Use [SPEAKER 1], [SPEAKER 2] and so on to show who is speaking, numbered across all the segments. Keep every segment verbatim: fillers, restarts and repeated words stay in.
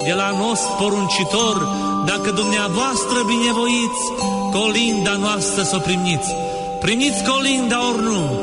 [SPEAKER 1] de la nos poruncitor, dacă dumneavoastră binevoiți, colinda noastră să o primiți. Primiți colinda ori nu?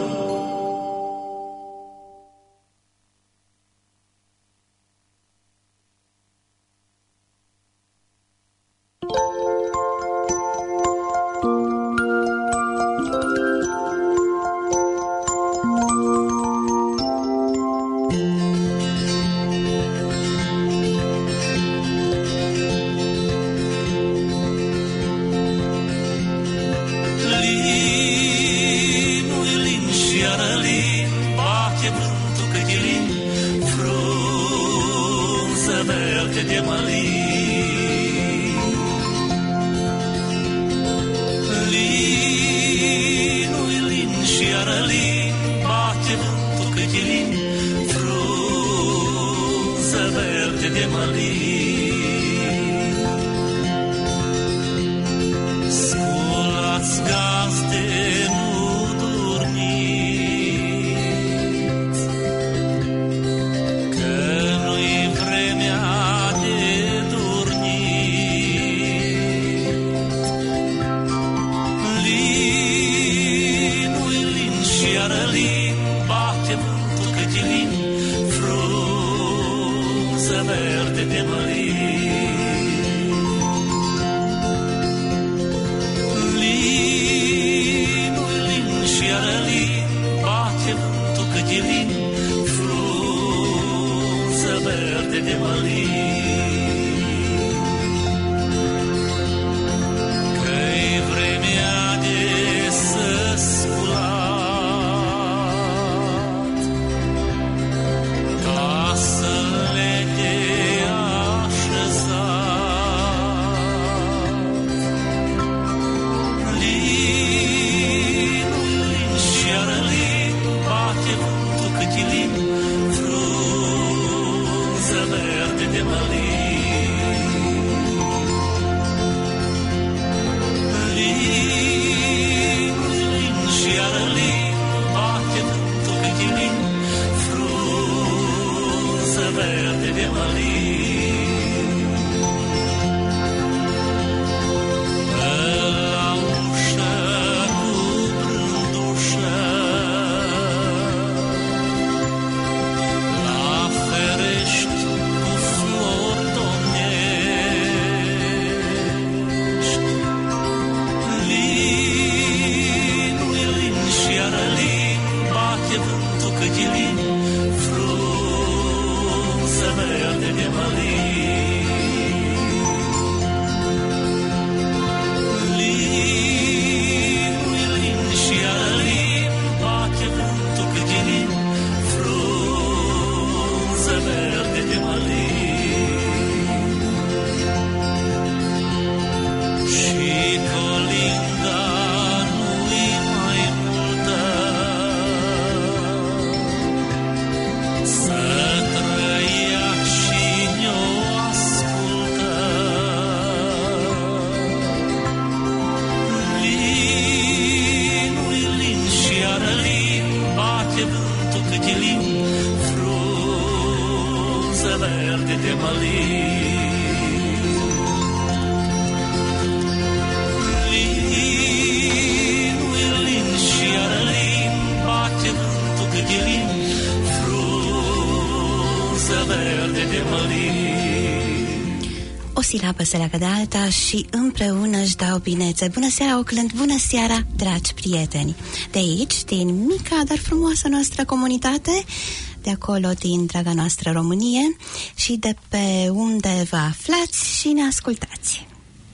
[SPEAKER 2] O silabă se leagă de alta și împreună își dau binețe. Bună seara, Oakland! Bună seara, dragi prieteni! De aici, din mica, dar frumoasă noastră comunitate, de acolo, din draga noastră Românie și de pe unde vă aflați și ne ascultați.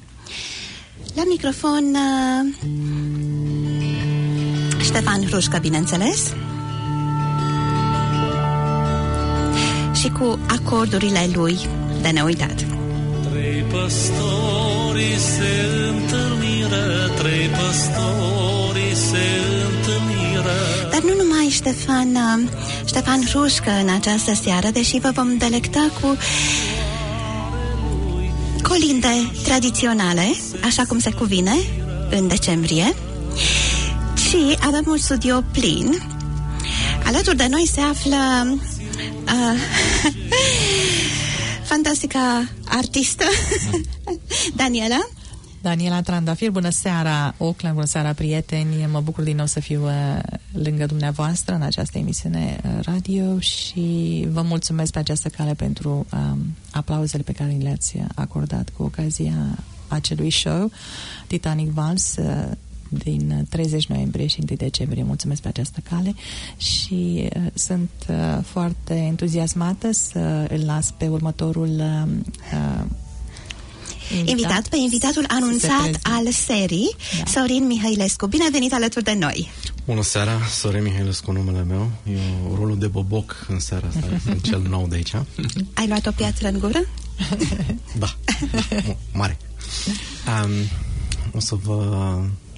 [SPEAKER 2] La microfon uh, Ștefan Hrușcă, bineînțeles, și cu acordurile lui de neuitat.
[SPEAKER 1] Trei păstori se întâlniră, trei păstori se întâlniră.
[SPEAKER 2] Dar nu numai Ștefan, Ștefan Hrușcă în această seară, deși vă vom delecta cu colinde tradiționale, așa cum se cuvine, în decembrie, și avem un studio plin. Alături de noi se află uh, fantastica artistă Daniela.
[SPEAKER 3] Daniela Trandafir, bună seara Auckland, bună seara prieteni, mă bucur din nou să fiu uh, lângă dumneavoastră în această emisiune uh, radio și vă mulțumesc pe această cale pentru uh, aplauzele pe care le-ați acordat cu ocazia acelui show Titanic Vals uh, din treizeci noiembrie și întâi decembrie. Mulțumesc pe această cale și uh, sunt uh, foarte entuziasmată să îl las pe următorul uh, Invitat.
[SPEAKER 2] invitat pe invitatul anunțat al serii, da. Sorin Mihailescu. Bine venit alături de noi!
[SPEAKER 4] Bună seara, Sorin Mihailescu numele meu. Eu rolul de boboc în seara asta, în cel nou de aici.
[SPEAKER 2] Ai luat o piatră în gură?
[SPEAKER 4] Da, mare. Um, o să vă...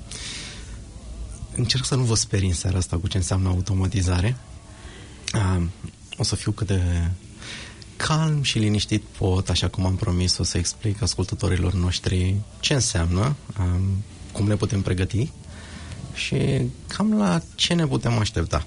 [SPEAKER 4] Încerc să nu vă sperii în seara asta cu ce înseamnă automatizare. Um, o să fiu cât de calm și liniștit pot, așa cum am promis, o să explic ascultătorilor noștri ce înseamnă, um, cum ne putem pregăti și cam la ce ne putem aștepta.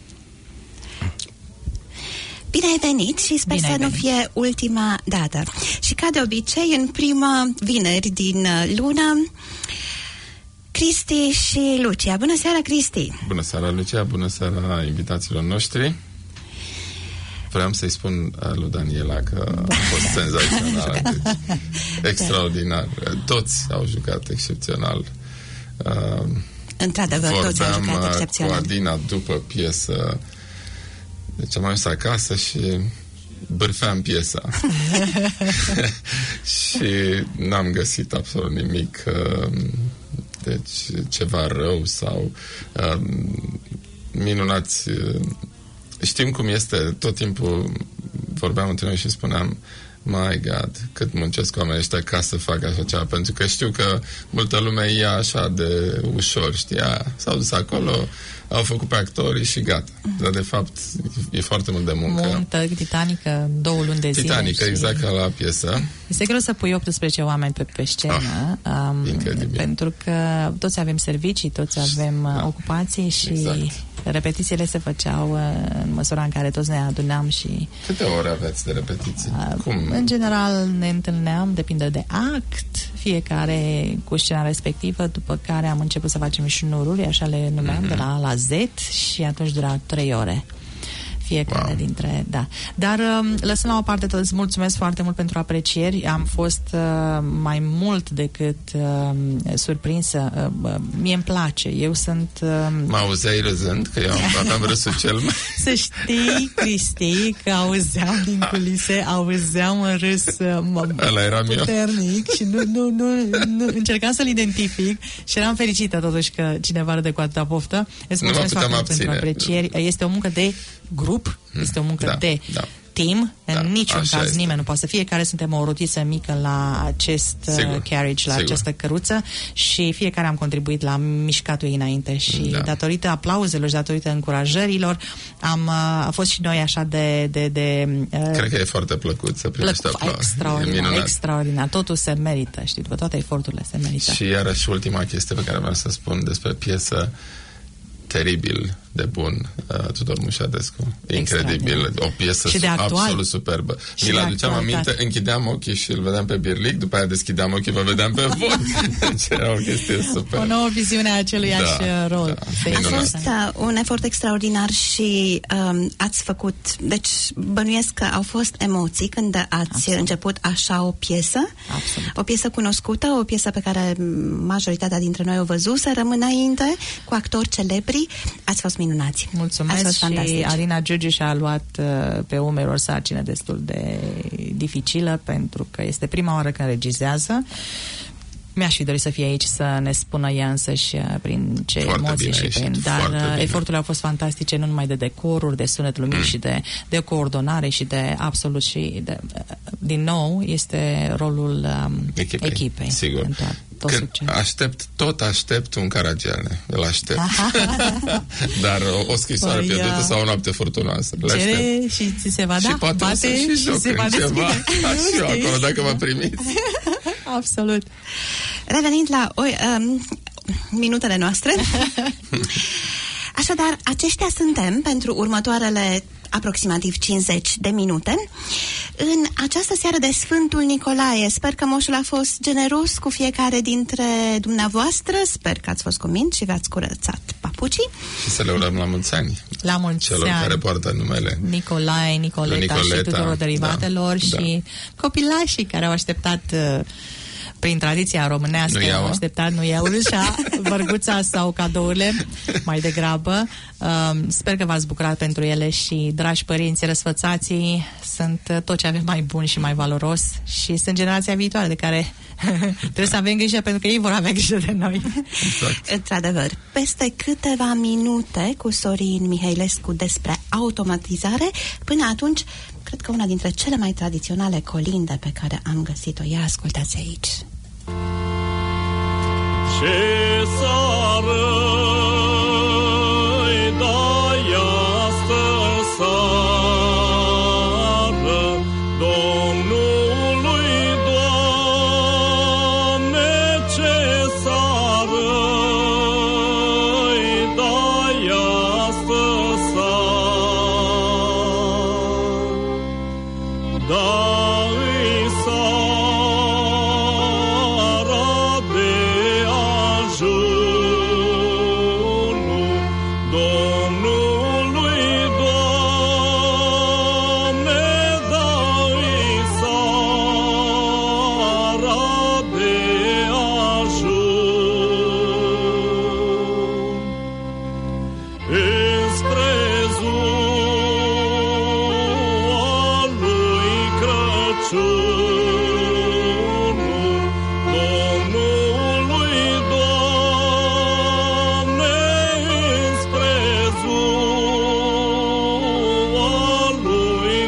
[SPEAKER 2] Bine ai venit și sper
[SPEAKER 3] Bine
[SPEAKER 2] să nu fie ultima dată. Și ca de obicei, în prima vineri din lună, Cristi și Lucia. Bună seara, Cristi!
[SPEAKER 5] Bună seara, Lucia! Bună seara invitațiilor noștri! Vreau să-i spun lui Daniela că a fost senzațional, deci, extraordinar. Toți au jucat excepțional.
[SPEAKER 2] Într-adevăr, toți au jucat excepțional.
[SPEAKER 5] Vorbeam cu Adina după piesă, deci am ajuns acasă și bârfeam piesa. Și n-am găsit absolut nimic, deci ceva rău sau minunați. Știm cum este, tot timpul vorbeam între noi și spuneam, my God, cât muncesc oamenii ăștia ca să facă așa ceva, pentru că știu că multă lume ia așa de ușor, știa, s-au dus acolo, au făcut pe actorii și gata. Dar de fapt e foarte mult de muncă.
[SPEAKER 3] Multă Titanică, două luni de zile.
[SPEAKER 5] Titanică, și... exact ca la piesă.
[SPEAKER 3] Este greu să pui optsprezece oameni pe, pe scenă,
[SPEAKER 5] ah,
[SPEAKER 3] um, pentru că toți avem servicii, toți avem da. ocupații și exact. repetițiile se făceau în măsura în care toți ne adunam și...
[SPEAKER 5] Câte ore aveți de repetiții? Uh,
[SPEAKER 3] Cum? În general ne întâlneam, depinde de act, fiecare cu scena respectivă, după care am început să facem șnururi, așa le numeam, mm-hmm. de la A la Z, și atunci dura trei ore. Fiecare wow. dintre, da. Dar lăsând la o parte tot, îți mulțumesc foarte mult pentru aprecieri. Am fost uh, mai mult decât uh, surprinsă. Uh, mie îmi place. Eu sunt... Uh,
[SPEAKER 5] mă auzeai râzând? Că eu aveam râsul cel mai...
[SPEAKER 3] Să știi, Cristi, că auzeam din culise, auzeam un râs uh, puternic și nu, nu, nu, nu încercam să-l identific și eram fericită totuși că cineva râde cu atâta poftă. Îți mulțumesc foarte mult pentru aprecieri. Este o muncă de grup, este o muncă da, de da. team, da, în niciun caz este. Nimeni nu poate să fie, care suntem o rotiță mică la acest Sigur. carriage, la Sigur. această căruță și fiecare am contribuit la mișcatul ei înainte și da. datorită aplauzelor și datorită încurajărilor am, a fost și noi așa de... de, de
[SPEAKER 5] Cred că e foarte plăcut să primești aplauze.
[SPEAKER 3] Extraordinar, extraordinar. Totul se merită, știi, după toate eforturile se merită.
[SPEAKER 5] Și iarăși ultima chestie pe care vreau să spun despre piesă, teribil de bun, uh, Tudor Mușadescu. Incredibil. O piesă absolut superbă. Mi l aduceam aminte, închideam ochii și îl vedeam pe Birlic, după aia deschideam ochii, vă vedeam pe voi. Deci era o chestie superbă.
[SPEAKER 3] O nouă viziune a aceluiași da, rol.
[SPEAKER 2] Da, a fost uh, un efort extraordinar și um, ați făcut, deci bănuiesc că au fost emoții când ați Absolut. început așa o piesă. Absolut. O piesă cunoscută, o piesă pe care majoritatea dintre noi o văzuse înainte, cu actori celebri. Ați fost minunați.
[SPEAKER 3] Mulțumesc și Arina Giurgiu și-a luat uh, pe umeri o sarcină destul de dificilă, pentru că este prima oară când regizează. Mi-aș fi dorit să fie aici să ne spună ea însăși prin ce foarte emoții și prin... Dar eforturile au fost fantastice, nu numai de decoruri, de sunet lumini mm. și de, de coordonare și de absolut și de, din nou este rolul um, echipei. echipei.
[SPEAKER 5] Sigur. Când aștept, tot aștept un Caragiale. Îl aștept. Dar o, o scrisoare păi, pierdută sau o noapte furtunoasă.
[SPEAKER 3] Cere și ți se va da.
[SPEAKER 5] Și poate bate și, și joc se va ceva. Și eu acolo, dacă mă primiți.
[SPEAKER 2] Absolut. Revenind la o, um, minutele noastre. Așadar, aceștia suntem pentru următoarele aproximativ cincizeci de minute. În această seară de Sfântul Nicolae, sper că moșul a fost generos cu fiecare dintre dumneavoastră, sper că ați fost cuminți și v-ați curățat papucii.
[SPEAKER 5] Și să le urăm la mulți ani.
[SPEAKER 3] La mulți
[SPEAKER 5] celor
[SPEAKER 3] ani.
[SPEAKER 5] care poartă numele
[SPEAKER 3] Nicolae, Nicoleta, Nicoleta și tuturor derivatelor, da, și da, copilașii care au așteptat prin tradiția românească,
[SPEAKER 5] nu
[SPEAKER 3] au așteptat nu iau râșa, vărguța sau cadourile, mai degrabă. Um, sper că v-ați bucurat pentru ele și, dragi părinți, răsfățații sunt tot ce avem mai bun și mai valoros și sunt generația viitoare de care trebuie să avem grijă, pentru că ei vor avea grijă de noi.
[SPEAKER 5] Exact.
[SPEAKER 2] Într-adevăr, peste câteva minute cu Sorin Mihailescu despre automatizare. Până atunci, cred că una dintre cele mai tradiționale colinde pe care am găsit-o. Ia ascultați aici.
[SPEAKER 6] Ce sară-i dai-astă sară Domnului, Doamne, ce sară-i dai-astă sară Dai sara de ajunul Domnului, Doamne, dai sara de ajun înspre ziua lui Crăciunul Domnului, Doamne, înspre ziua lui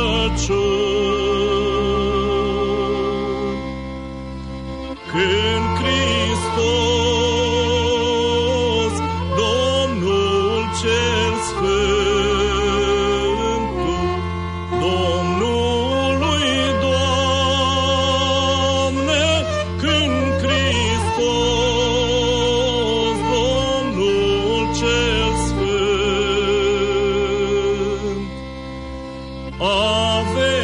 [SPEAKER 6] Crăciun când Hristos, Domnul cel Sfântul, Domnului, Doamne, când Hristos, Domnul cel Sfânt, a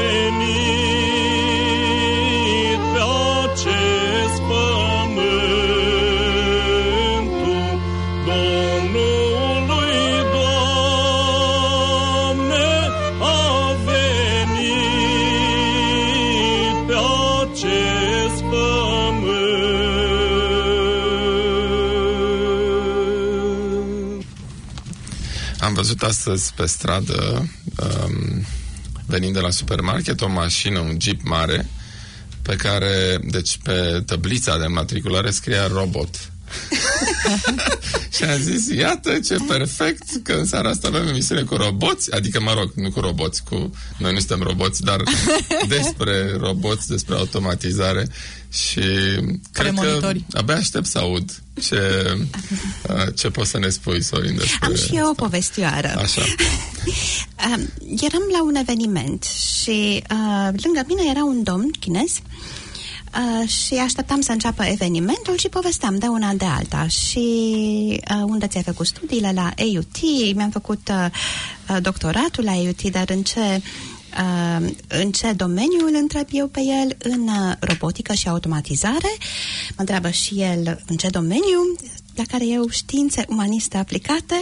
[SPEAKER 6] venit pe acest pământul Domnului, Doamne, a venit pe acest pământ.
[SPEAKER 5] Am văzut astăzi pe stradă, um, venind de la supermarket, o mașină, un Jeep mare, pe care, deci pe tablița de matriculare scria robot. Și am zis, iată ce perfect că în seara asta avem emisiune cu roboți, adică, mă rog, nu cu roboți, cu noi nu suntem roboți, dar despre roboți, despre automatizare și cred că abia aștept să aud ce, ce poți să ne spui, Sorin, despre
[SPEAKER 2] Am și eu o povestioară.
[SPEAKER 5] Așa.
[SPEAKER 2] Eram la un eveniment și uh, lângă mine era un domn chinez. Uh, și așteptam să înceapă evenimentul și povesteam de una de alta. Și uh, unde ți-ai făcut studiile? La A U T, mi-am făcut uh, doctoratul la A U T, dar în ce, uh, în ce domeniu îl întreb eu pe el? În uh, robotică și automatizare. Mă întreabă și el în ce domeniu, la care eu științe umaniste aplicate.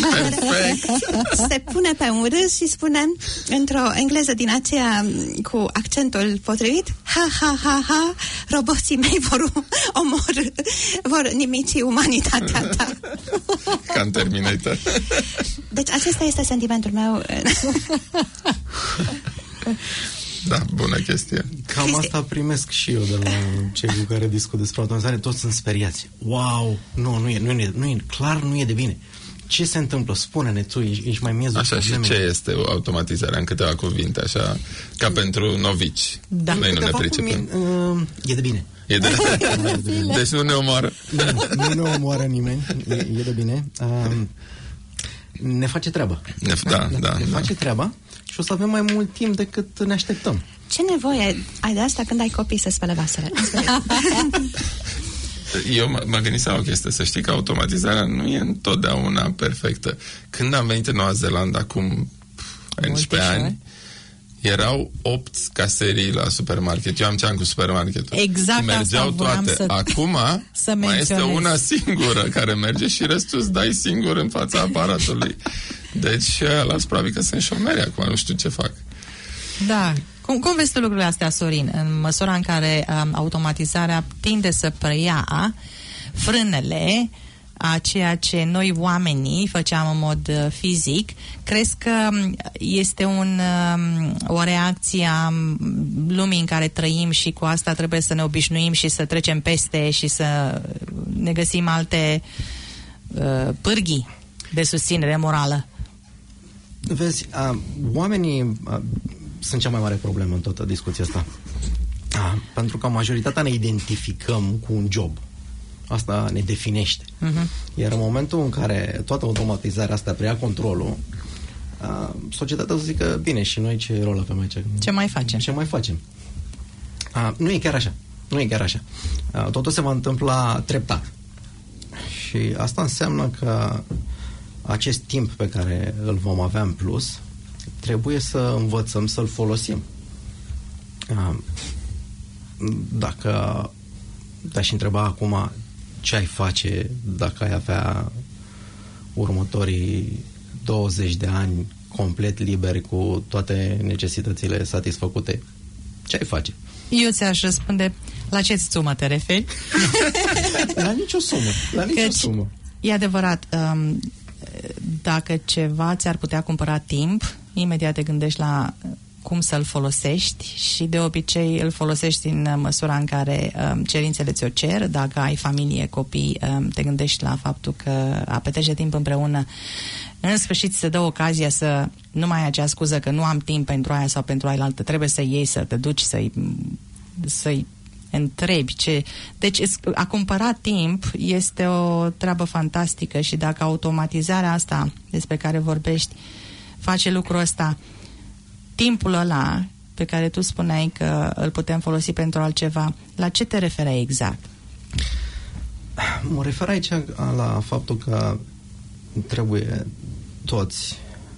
[SPEAKER 2] Se pune pe un râs și spune într-o engleză din aceea cu accentul potrivit: ha, ha, ha, ha, roboții mei vor omor, vor nimici umanitatea ta.
[SPEAKER 5] Ca în Terminator.
[SPEAKER 2] Deci acesta este sentimentul meu.
[SPEAKER 5] Da, bună chestie.
[SPEAKER 4] Cam Cristi. Asta primesc și eu de la cei cu care discut despre automatizare. Toți sunt speriați. Wow, nu, nu e, nu e, nu e, clar nu e de bine. Ce se întâmplă? Spune-ne tu, ești, ești mai miezul.
[SPEAKER 5] Așa, și ce este automatizarea în câteva cuvinte, așa, ca pentru novici.
[SPEAKER 2] Da.
[SPEAKER 5] Noi nu ne pricepem.
[SPEAKER 4] Uh, e de bine.
[SPEAKER 5] E de bine. Deci nu ne omoară.
[SPEAKER 4] Nu, nu ne omoară nimeni. E, e de bine. Uh, ne face treaba.
[SPEAKER 5] Ne, da, da, da,
[SPEAKER 4] ne
[SPEAKER 5] da.
[SPEAKER 4] face treaba și o să avem mai mult timp decât ne așteptăm.
[SPEAKER 2] Ce nevoie ai de asta când ai copii să spele vasele?
[SPEAKER 5] Eu mă, mă gândisem la o chestie, să știi că automatizarea nu e întotdeauna perfectă. Când am venit în Noua Zeelandă, acum, paisprezece ani, erau opt caserii la supermarket. Eu am ceam cu supermarketul.
[SPEAKER 3] Exact,
[SPEAKER 5] mergeau toate.
[SPEAKER 3] Să,
[SPEAKER 5] Acum
[SPEAKER 3] să
[SPEAKER 5] mai este una singură care merge și restul îți dai singur în fața aparatului. Deci, alți probabil că sunt șomeri acum, nu știu ce fac.
[SPEAKER 3] Da. Cum, cum vezi tu lucrurile astea, Sorin? În măsura în care um, automatizarea tinde să preia frânele a ceea ce noi oamenii făceam în mod uh, fizic, crezi că este un, uh, o reacție a lumii în care trăim și cu asta trebuie să ne obișnuim și să trecem peste și să ne găsim alte uh, pârghii de susținere morală?
[SPEAKER 4] Vezi, uh, oamenii uh, sunt cea mai mare problemă în toată discuția asta. Uh, pentru că majoritatea ne identificăm cu un job. Asta ne definește. Uh-huh. Iar în momentul în care toată automatizarea asta preia controlul, uh, societatea să zică, bine, și noi ce rol avem aici?
[SPEAKER 3] Ce mai facem?
[SPEAKER 4] Ce mai facem? Uh, nu e chiar așa. Nu e chiar așa. Uh, totul se va întâmpla treptat. Și asta înseamnă că acest timp pe care îl vom avea în plus, trebuie să învățăm să-l folosim. Uh, dacă te-aș întreba acum ce ai face dacă ai avea următorii douăzeci de ani complet liberi cu toate necesitățile satisfăcute, ce ai face?
[SPEAKER 3] Eu ți-aș răspunde, la ce sumă te referi?
[SPEAKER 4] La nicio sumă. La nicio
[SPEAKER 3] Căci,
[SPEAKER 4] sumă.
[SPEAKER 3] E adevărat, um, dacă ceva ți-ar putea cumpăra timp, imediat te gândești la cum să-l folosești și de obicei îl folosești în măsura în care um, cerințele ți-o cer. Dacă ai familie, copii, um, te gândești la faptul că a petrece timp împreună în sfârșit se dă ocazia să nu mai ai acea scuză că nu am timp pentru aia sau pentru aia altă. Trebuie să iei, să te duci, să-i, să-i întrebi ce... Deci a cumpăra timp este o treabă fantastică și dacă automatizarea asta despre care vorbești face lucrul ăsta, timpul ăla pe care tu spuneai că îl putem folosi pentru altceva, la ce te referai exact?
[SPEAKER 4] Mă refer aici la faptul că trebuie toți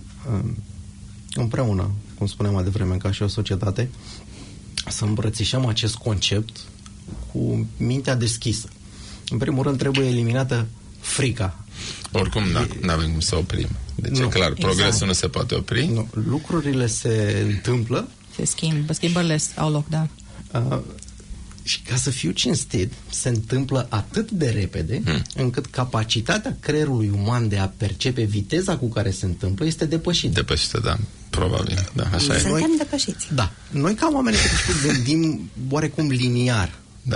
[SPEAKER 4] împreună, cum spuneam mai devreme, ca și o societate, să îmbrățișăm acest concept cu mintea deschisă. În primul rând trebuie eliminată frica.
[SPEAKER 5] Oricum, nu avem cum să oprim. Deci, nu, e clar, exact. Progresul nu se poate opri.
[SPEAKER 4] Nu, lucrurile se întâmplă.
[SPEAKER 3] Se schimbă, schimbările au loc, da.
[SPEAKER 4] Uh, și ca să fiu cinstit, se întâmplă atât de repede, hmm. încât capacitatea creierului uman de a percepe viteza cu care se întâmplă este depășită.
[SPEAKER 5] Depășită, da. Probabil, da, așa
[SPEAKER 2] Suntem
[SPEAKER 5] e.
[SPEAKER 2] Suntem depășiți.
[SPEAKER 4] Da. Noi ca oameni gândim oarecum liniar.
[SPEAKER 5] Da.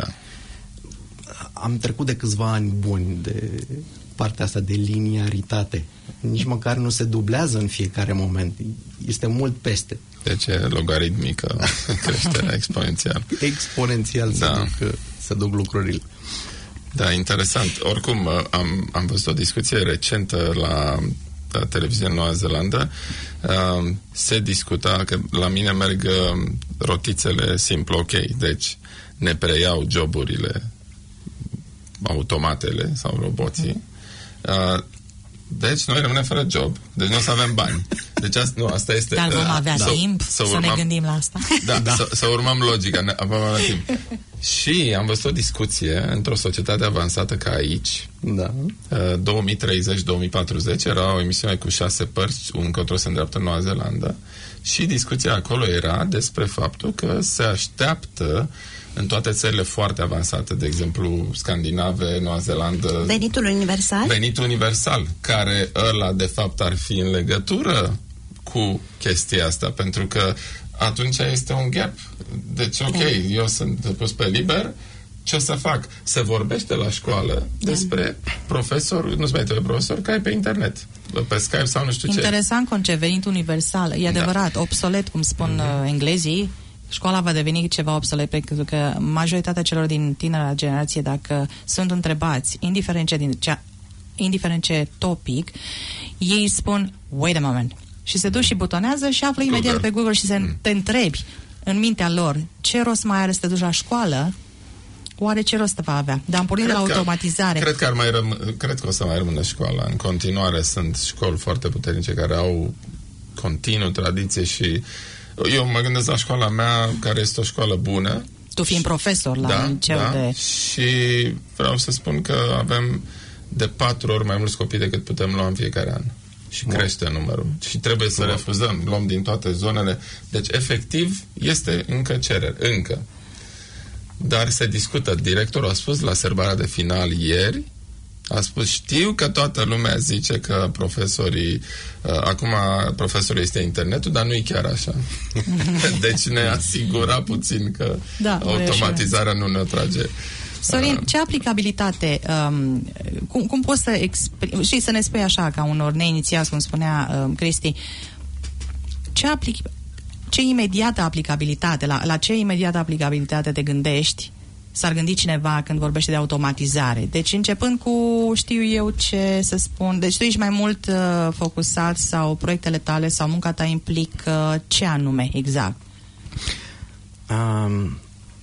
[SPEAKER 4] Am trecut de câțiva ani buni de partea asta de liniaritate. Nici măcar nu se dublează în fiecare moment. Este mult peste.
[SPEAKER 5] Deci e logaritmică, creșterea exponențial.
[SPEAKER 4] Exponențial da. se, duc, se duc lucrurile.
[SPEAKER 5] Da, interesant. Oricum, am, am văzut o discuție recentă la, la televiziunea Noua Zeelandă. Uh, se discuta că la mine merg rotițele simplu, ok. Deci ne preiau joburile automatele sau roboții. Uh, deci noi rămânem fără job. Deci nu o să avem bani. Deci asta, nu, asta este...
[SPEAKER 3] Dar vom avea
[SPEAKER 5] da,
[SPEAKER 3] timp să, să, să ne gândim la asta.
[SPEAKER 5] Da, da. Să, să urmăm logica. Ne, vom avea timp. Și am văzut o discuție într-o societate avansată ca aici.
[SPEAKER 4] Da.
[SPEAKER 5] Uh, două mii treizeci două mii patruzeci era o emisiune cu șase părți, încotro se îndreaptă în Noua Zeelandă. Și discuția acolo era despre faptul că se așteaptă în toate țările foarte avansate, de exemplu Scandinave, Noua Zeelandă...
[SPEAKER 2] Venitul universal?
[SPEAKER 5] Venitul universal, care ăla de fapt ar fi în legătură cu chestia asta, pentru că atunci este un gap. Deci, ok, eu sunt pus pe liber, ce o să fac? Se vorbește la școală despre profesor, nu-ți mai trebuie profesor, care e pe internet, pe Skype sau nu știu ce.
[SPEAKER 3] Interesant concept, venit universal. E adevărat, da. Obsolet, cum spun uh-huh. englezii. Școala va deveni ceva obsolet pentru că majoritatea celor din tinera generație, dacă sunt întrebați, indiferent ce, din, ce, indiferent ce topic, ei spun, wait a moment. Și se duc și butonează și află Google. Imediat pe Google și se mm. te întrebi în mintea lor, ce rost mai are să te duci la școală? Oare ce rost va avea? Dar am pornit de la automatizare.
[SPEAKER 5] Cred că, ar mai răm- cred că o să mai rămână școala. În continuare sunt școli foarte puternice care au continuu, tradiție și eu mă gândesc la școala mea, care este o școală bună.
[SPEAKER 3] Tu fiind profesor la
[SPEAKER 5] da,
[SPEAKER 3] liceu
[SPEAKER 5] da,
[SPEAKER 3] de...
[SPEAKER 5] și vreau să spun că avem de patru ori mai mulți copii decât putem lua în fiecare an. Și Bun. crește numărul. Și trebuie să Bun. refuzăm. Luăm din toate zonele. Deci, efectiv, este încă cerere. Încă. Dar se discută. Directorul a spus la serbarea de final ieri, a spus, știu că toată lumea zice că profesorii, uh, acum profesorul este internetul, dar nu e chiar așa. Deci ne asigura puțin că da, automatizarea nu ne trage.
[SPEAKER 3] Sorin, ce aplicabilitate, um, cum, cum poți să expri- și să ne spui așa, ca unor neinițiați, cum spunea um, Cristi, ce, aplic- ce imediată aplicabilitate, la, la ce imediată aplicabilitate te gândești, s-ar gândi cineva când vorbește de automatizare? Deci începând cu, știu eu ce să spun, deci tu ești mai mult uh, focusat sau proiectele tale sau munca ta implică uh, ce anume, exact?
[SPEAKER 4] Um...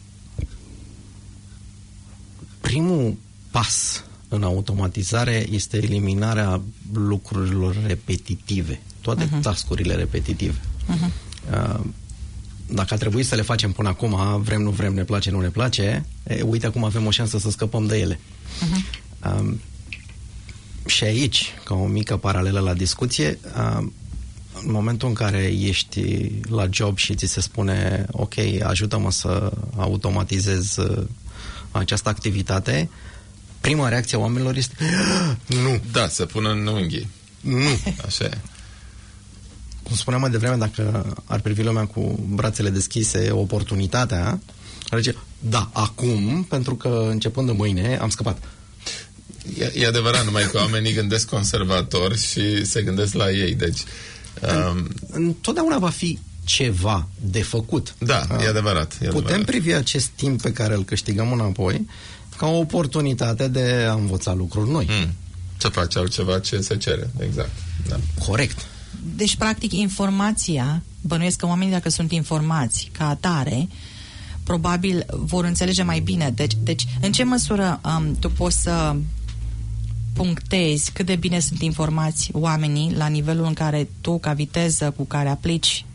[SPEAKER 4] Primul pas în automatizare este eliminarea lucrurilor repetitive, toate uh-huh. task-urile repetitive. Uh-huh. Dacă a trebuit să le facem până acum, vrem, nu vrem, ne place, nu ne place, e, uite acum avem o șansă să scăpăm de ele. Uh-huh. Um, și aici, ca o mică paralelă la discuție, um, în momentul în care ești la job și ți se spune, ok, ajută-mă să automatizez această activitate, prima reacție a oamenilor este nu.
[SPEAKER 5] Da, să pună în unghii.
[SPEAKER 4] Nu.
[SPEAKER 5] Așa e.
[SPEAKER 4] Cum spuneam mai devreme, dacă ar privi lumea cu brațele deschise oportunitatea, ar zice, da, acum, pentru că începând de mâine am scăpat.
[SPEAKER 5] E, e adevărat, numai că oamenii gândesc conservator și se gândesc la ei, deci... Um...
[SPEAKER 4] Întotdeauna va fi ceva de făcut.
[SPEAKER 5] Da, e adevărat. E
[SPEAKER 4] Putem
[SPEAKER 5] adevărat.
[SPEAKER 4] privi acest timp pe care îl câștigăm înapoi ca o oportunitate de a învăța lucruri noi.
[SPEAKER 5] Mm. Să faci altceva ce se cere, exact. Da.
[SPEAKER 4] Corect.
[SPEAKER 3] Deci, practic, informația, bănuiesc că oamenii, dacă sunt informați ca atare, probabil vor înțelege mai bine. Deci, deci în ce măsură um, tu poți să punctezi cât de bine sunt informați oamenii la nivelul în care tu, ca viteză cu care aplici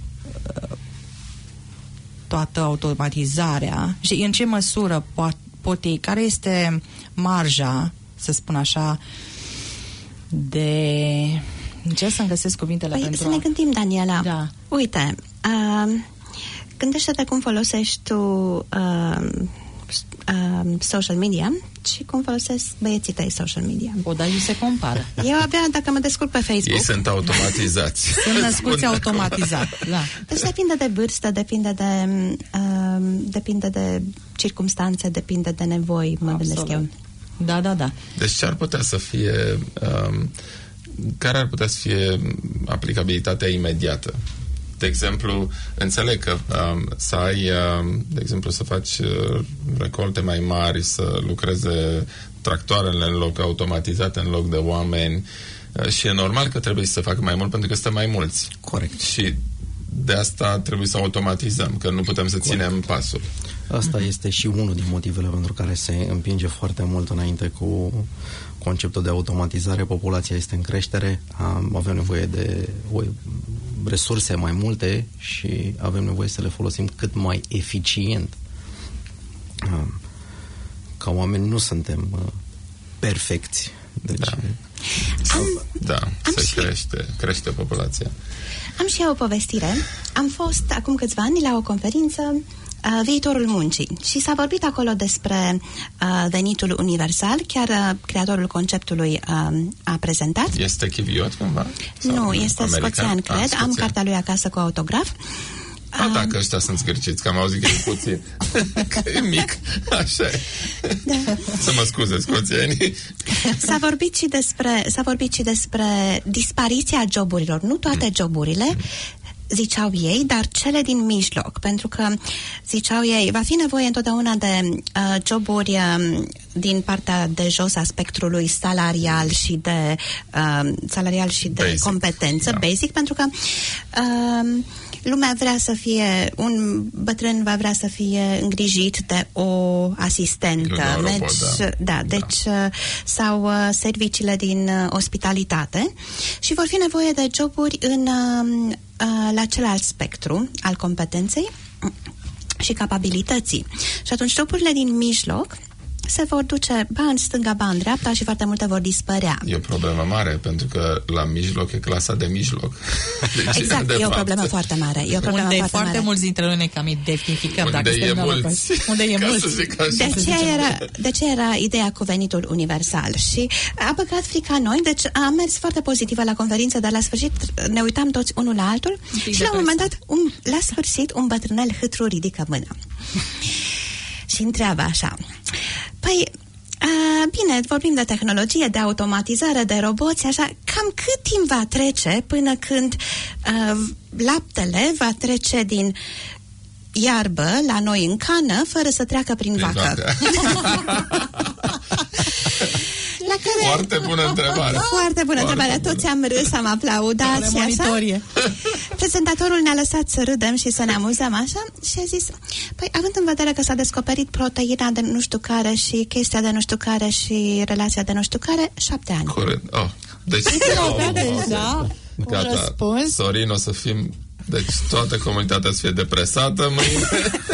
[SPEAKER 3] toată automatizarea și în ce măsură pot, pot ei, care este marja, să spun așa, de... Încerc să-mi găsesc cuvintele
[SPEAKER 2] păi,
[SPEAKER 3] pentru
[SPEAKER 2] să ne gândim, Daniela.
[SPEAKER 3] Da.
[SPEAKER 2] Uite, uh, gândește-te cum folosești tu uh, uh, social media și cum folosesc băieții tăi social media.
[SPEAKER 3] O, dar se compară.
[SPEAKER 2] Eu abia dacă mă descurc pe Facebook.
[SPEAKER 5] Ei sunt automatizați.
[SPEAKER 3] Sunt născuți automatizat. Da.
[SPEAKER 2] Deci depinde de vârstă, depinde de uh, depinde de circumstanțe, depinde de nevoi, mă
[SPEAKER 3] Absolut.
[SPEAKER 2] gândesc eu.
[SPEAKER 3] Da, da, da.
[SPEAKER 5] Deci ce ar putea să fie um, care ar putea să fie aplicabilitatea imediată? De exemplu, înțeleg că um, să ai, um, de exemplu, să faci uh, recolte mai mari, să lucreze tractoarele în loc automatizate, în loc de oameni, uh, și e normal că trebuie să facă mai mult pentru că suntem mai mulți.
[SPEAKER 4] Corect.
[SPEAKER 5] Și de asta trebuie să automatizăm, că nu putem să Corect. ținem pasul.
[SPEAKER 4] Asta este și unul din motivele pentru care se împinge foarte mult înainte cu conceptul de automatizare. Populația este în creștere, avem nevoie de resurse mai multe și avem nevoie să le folosim cât mai eficient. Ca oameni nu suntem perfecți. Deci...
[SPEAKER 5] Da,
[SPEAKER 2] am,
[SPEAKER 5] da
[SPEAKER 2] am
[SPEAKER 5] se
[SPEAKER 2] și...
[SPEAKER 5] crește, crește populația.
[SPEAKER 2] Am și eu o povestire. Am fost acum câțiva ani la o conferință uh, Viitorul muncii și s-a vorbit acolo despre uh, venitul universal. Chiar uh, creatorul conceptului uh, a prezentat.
[SPEAKER 5] Este chiviot cumva?
[SPEAKER 2] Sau nu, este
[SPEAKER 5] american?
[SPEAKER 2] scoțian, cred. Ah, scoțian. Am cartea lui acasă cu autograf.
[SPEAKER 5] A, um, dacă ăștia sunt zgârciți, că am auzit că e puțin. Că e mic, așa e. Da. Să mă scuze, scoțienii.
[SPEAKER 2] S-a vorbit și despre, s-a vorbit și despre dispariția joburilor. Nu toate joburile, ziceau ei, dar cele din mijloc. Pentru că, ziceau ei, va fi nevoie întotdeauna de uh, joburi uh, din partea de jos a spectrului salarial și de uh, salarial și de
[SPEAKER 5] basic.
[SPEAKER 2] competență,
[SPEAKER 5] Da.
[SPEAKER 2] basic, pentru că uh, lumea vrea să fie, un bătrân va vrea să fie îngrijit de o asistentă,
[SPEAKER 5] De un robot,
[SPEAKER 2] deci,
[SPEAKER 5] da.
[SPEAKER 2] da, deci uh, sau uh, serviciile din uh, ospitalitate și vor fi nevoie de joburi în uh, uh, la celălalt spectru al competenței și capabilității. Și atunci joburile din mijloc se vor duce ba în stânga, ba în dreapta și foarte multe vor dispărea.
[SPEAKER 5] E o problemă mare, pentru că la mijloc e clasa de mijloc. Deci,
[SPEAKER 2] Exact,
[SPEAKER 5] de
[SPEAKER 2] e o
[SPEAKER 5] fapt,
[SPEAKER 2] problemă foarte mare. E o problemă
[SPEAKER 3] Unde
[SPEAKER 2] foarte,
[SPEAKER 3] foarte
[SPEAKER 2] mare.
[SPEAKER 3] mulți dintre noi ne cam identificăm.
[SPEAKER 5] Unde
[SPEAKER 3] dacă
[SPEAKER 5] e
[SPEAKER 3] suntem
[SPEAKER 5] mulți.
[SPEAKER 3] norocoși. Unde e
[SPEAKER 5] Ca
[SPEAKER 3] mulți.
[SPEAKER 5] să zic așa.
[SPEAKER 2] De aceea, era, de aceea era ideea cu venitul universal și a băgat frica noi, deci am mers foarte pozitivă la conferință, dar la sfârșit ne uitam toți unul la altul și la un moment dat, un, la sfârșit, un bătrânel hâtru ridică mâna și întreabă așa: păi, a, bine, vorbim de tehnologie, de automatizare, de roboți, așa, cam cât timp va trece până când a, laptele va trece din iarbă la noi în cană fără să treacă prin,
[SPEAKER 5] Prin
[SPEAKER 2] vacă?
[SPEAKER 5] vacă.
[SPEAKER 2] La care...
[SPEAKER 5] Foarte bună întrebare.
[SPEAKER 2] Foarte bună
[SPEAKER 5] Foarte
[SPEAKER 2] întrebare.
[SPEAKER 5] bună.
[SPEAKER 2] Toți am râs, am aplaudat și așa. Prezentatorul ne-a lăsat să râdem și să ne amuzăm așa și a zis: păi, având în vedere că s-a descoperit proteina de nu știu care și chestia de nu știu care și relația de nu știu care, șapte ani.
[SPEAKER 5] Corect. Oh. Deci,
[SPEAKER 3] Avea
[SPEAKER 5] oh,
[SPEAKER 3] deja un
[SPEAKER 5] gata.
[SPEAKER 3] răspuns.
[SPEAKER 5] Sorin, o să fim... Deci toată comunitatea să fie depresată mâine.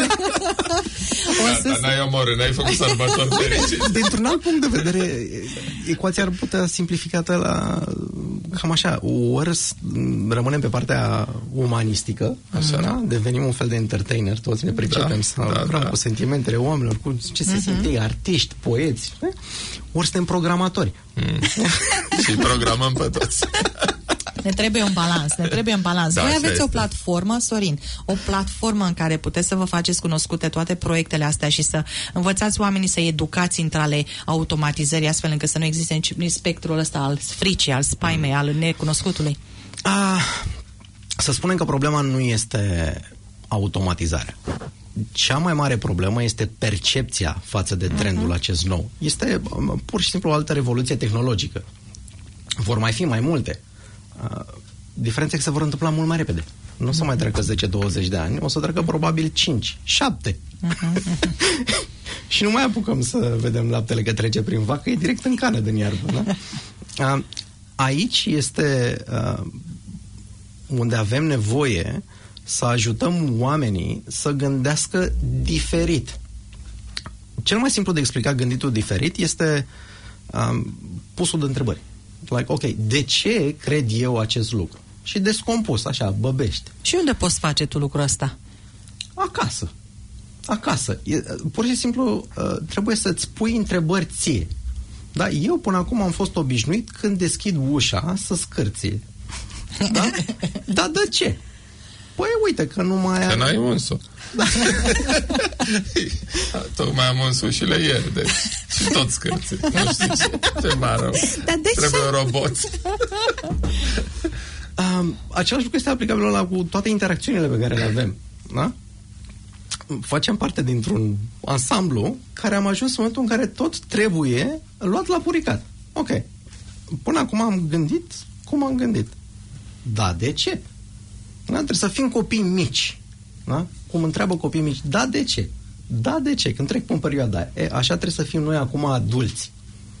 [SPEAKER 5] Gata, n-ai omorât, n-ai făcut sărbători fericite.
[SPEAKER 4] Dintr-un alt punct de vedere, ecuația ar putea simplificată la cam așa, ori rămânem pe partea umanistică, așa, da? Devenim un fel de entertainer, toți ne pricepem
[SPEAKER 5] Da,
[SPEAKER 4] să
[SPEAKER 5] da,
[SPEAKER 4] lucrăm
[SPEAKER 5] da.
[SPEAKER 4] cu sentimentele oamenilor, cu ce se simt ei, artiști, poeți, ne? Ori suntem programatori.
[SPEAKER 5] Mm. Și programăm pe toți.
[SPEAKER 3] Ne trebuie un balans, ne trebuie un balans.
[SPEAKER 5] Da,
[SPEAKER 3] Voi
[SPEAKER 5] așa
[SPEAKER 3] aveți
[SPEAKER 5] este.
[SPEAKER 3] o platformă, Sorin, o platformă în care puteți să vă faceți cunoscute toate proiectele astea și să învățați oamenii să educați între ale automatizării, astfel încât să nu existe nici, nici spectrul ăsta al fricii, al spaimei, al necunoscutului.
[SPEAKER 4] A, să spunem că problema nu este automatizarea. Cea mai mare problemă este percepția față de trendul uh-huh. acest nou. Este um, pur și simplu o altă revoluție tehnologică. Vor mai fi mai multe. Uh, diferența e că se vor întâmpla mult mai repede. Nu o să mai treacă zece douăzeci de ani, o să treacă probabil cinci, șapte. Uh-huh. Și nu mai apucăm să vedem laptele că trece prin vacă, e direct în cană din iarbă. Da? Uh, aici este uh, unde avem nevoie să ajutăm oamenii să gândească diferit. Cel mai simplu de explicat gânditul diferit este um, pusul de întrebări. Like, ok, de ce cred eu acest lucru? Și descompus, așa, băbești.
[SPEAKER 3] Și unde poți face tu lucrul ăsta?
[SPEAKER 4] Acasă. Acasă. E, pur și simplu uh, trebuie să-ți pui întrebări ție. Da? Eu până acum am fost obișnuit când deschid ușa să scârție. Da? Dar de ce? Păi uite că nu mai...
[SPEAKER 5] Că n-ai uns-o. Da. Tocmai am uns ușile ieri, deci și tot scârții. Nu știu ce, ce mai rău.
[SPEAKER 2] Dar de
[SPEAKER 5] Trebuie
[SPEAKER 2] ce?
[SPEAKER 5] un robot.
[SPEAKER 4] Um, același lucru este aplicabil la cu toate interacțiunile pe care le avem. Da? Facem parte dintr-un ansamblu care am ajuns în momentul în care tot trebuie luat la puricat. Ok. Până acum am gândit cum am gândit. Da, de ce? Da? Trebuie să fim copii mici. Da? Cum întreabă copii mici. Da, de ce? Da, de ce? Când trec pe perioada aia. E, așa trebuie să fim noi acum adulți.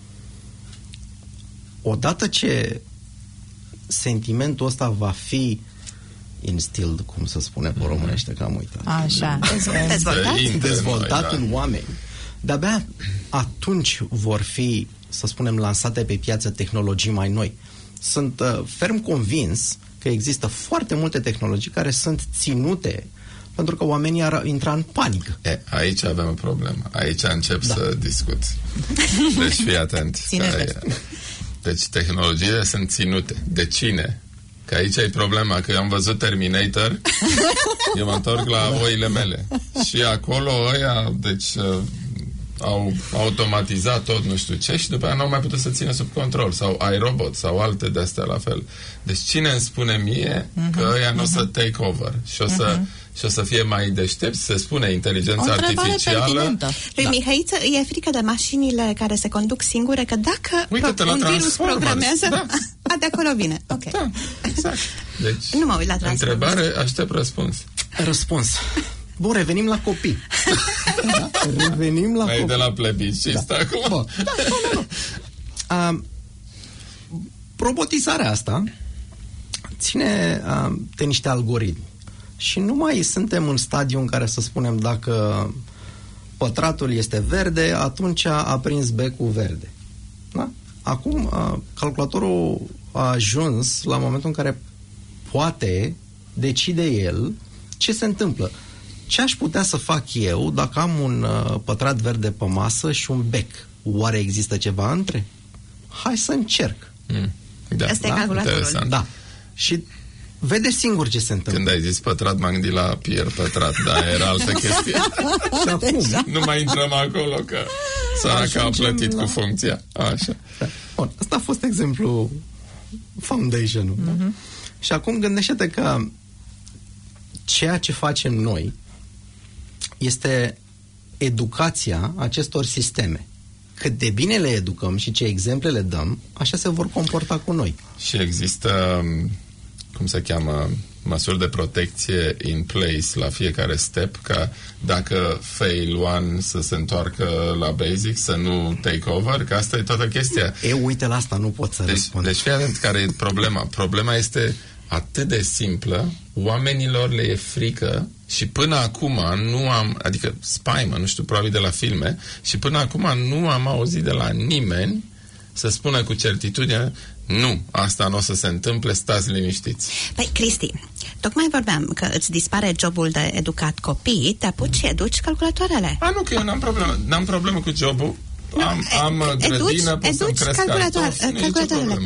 [SPEAKER 4] Odată ce sentimentul ăsta va fi instilled, cum se spune pe românește, că am uitat.
[SPEAKER 3] Așa,
[SPEAKER 2] Dezvoltat?
[SPEAKER 4] Dezvoltat
[SPEAKER 5] da.
[SPEAKER 4] în oameni. De-abia atunci vor fi, să spunem, lansate pe piață tehnologii mai noi. Sunt uh, ferm convins că există foarte multe tehnologii care sunt ținute pentru că oamenii ar intra în panică.
[SPEAKER 5] E, aici avem o problemă. Aici încep da. să discut. Deci fii atent. Deci tehnologiile sunt ținute. De cine? Că aici e problema, că eu am văzut Terminator, eu mă întorc la oile mele. Și acolo ăia, deci au automatizat tot nu știu ce și după aia n-au mai putut să țină sub control, sau iRobot sau alte de-astea la fel. Deci cine îmi spune mie uh-huh, că ăia uh-huh. nu o să take over și o să, uh-huh. și o să fie mai deștepți, se spune inteligența artificială.
[SPEAKER 2] Lui da. Mihăiță e frică de mașinile care se conduc singure, că dacă
[SPEAKER 5] Uite-te
[SPEAKER 2] pro- un virus programează,
[SPEAKER 5] da.
[SPEAKER 2] a, de acolo vine. Ok.
[SPEAKER 5] Da, exact. Deci,
[SPEAKER 2] nu mă uit la Transformers.
[SPEAKER 5] întrebare, aștept răspuns.
[SPEAKER 4] Răspuns. Bun, revenim la copii. Da? Revenim la
[SPEAKER 5] Mai
[SPEAKER 4] copii.
[SPEAKER 5] de la plebiscist
[SPEAKER 4] da.
[SPEAKER 5] acum.
[SPEAKER 4] Bun. Da, nu, nu, nu. Uh, robotizarea asta ține uh, de niște algoritmi. Și nu mai suntem în stadiul în care să spunem dacă pătratul este verde, atunci a prins becul verde. Da? Acum, uh, calculatorul a ajuns la momentul în care poate decide el ce se întâmplă. Ce aș putea să fac eu dacă am un uh, pătrat verde pe masă și un bec? Oare există ceva între? Hai să încerc.
[SPEAKER 5] Mm. Da.
[SPEAKER 2] Asta
[SPEAKER 4] da?
[SPEAKER 2] e calculatorul.
[SPEAKER 4] Da. Și vede singur ce se întâmplă.
[SPEAKER 5] Când ai zis pătrat, m-am gândit la Pierre Pătrat, dar era altă chestie.
[SPEAKER 4] Și acum,
[SPEAKER 5] nu mai intrăm acolo, că săraca a plătit la... cu funcția. Așa.
[SPEAKER 4] Da. Bun, asta a fost exemplu foundation-ul. Mm-hmm. Da? Și acum gândește-te că ceea ce facem noi este educația acestor sisteme. Cât de bine le educăm și ce exemple le dăm, așa se vor comporta cu noi.
[SPEAKER 5] Și există, cum se cheamă, măsuri de protecție in place la fiecare step, ca dacă fail one să se întoarcă la basic, să nu take over, că asta e toată chestia.
[SPEAKER 4] E, uite la asta, nu pot să
[SPEAKER 5] deci,
[SPEAKER 4] răspund.
[SPEAKER 5] Deci fii atent care e problema. Problema este atât de simplă, oamenilor le e frică și până acum nu am, adică spaimă, nu știu, probabil de la filme, și până acum nu am auzit de la nimeni să spună cu certitudine nu, asta nu o să se întâmple, stați liniștiți.
[SPEAKER 2] Păi, Cristi, tocmai vorbeam că îți dispare jobul de educat copii, te apuci și educi calculatoarele.
[SPEAKER 5] A, nu, că eu n-am problemă, n-am problemă cu jobul.
[SPEAKER 2] No,
[SPEAKER 5] am, am
[SPEAKER 2] educi,
[SPEAKER 5] grădină, pot să-mi cresc
[SPEAKER 2] calculator, calculatoarele.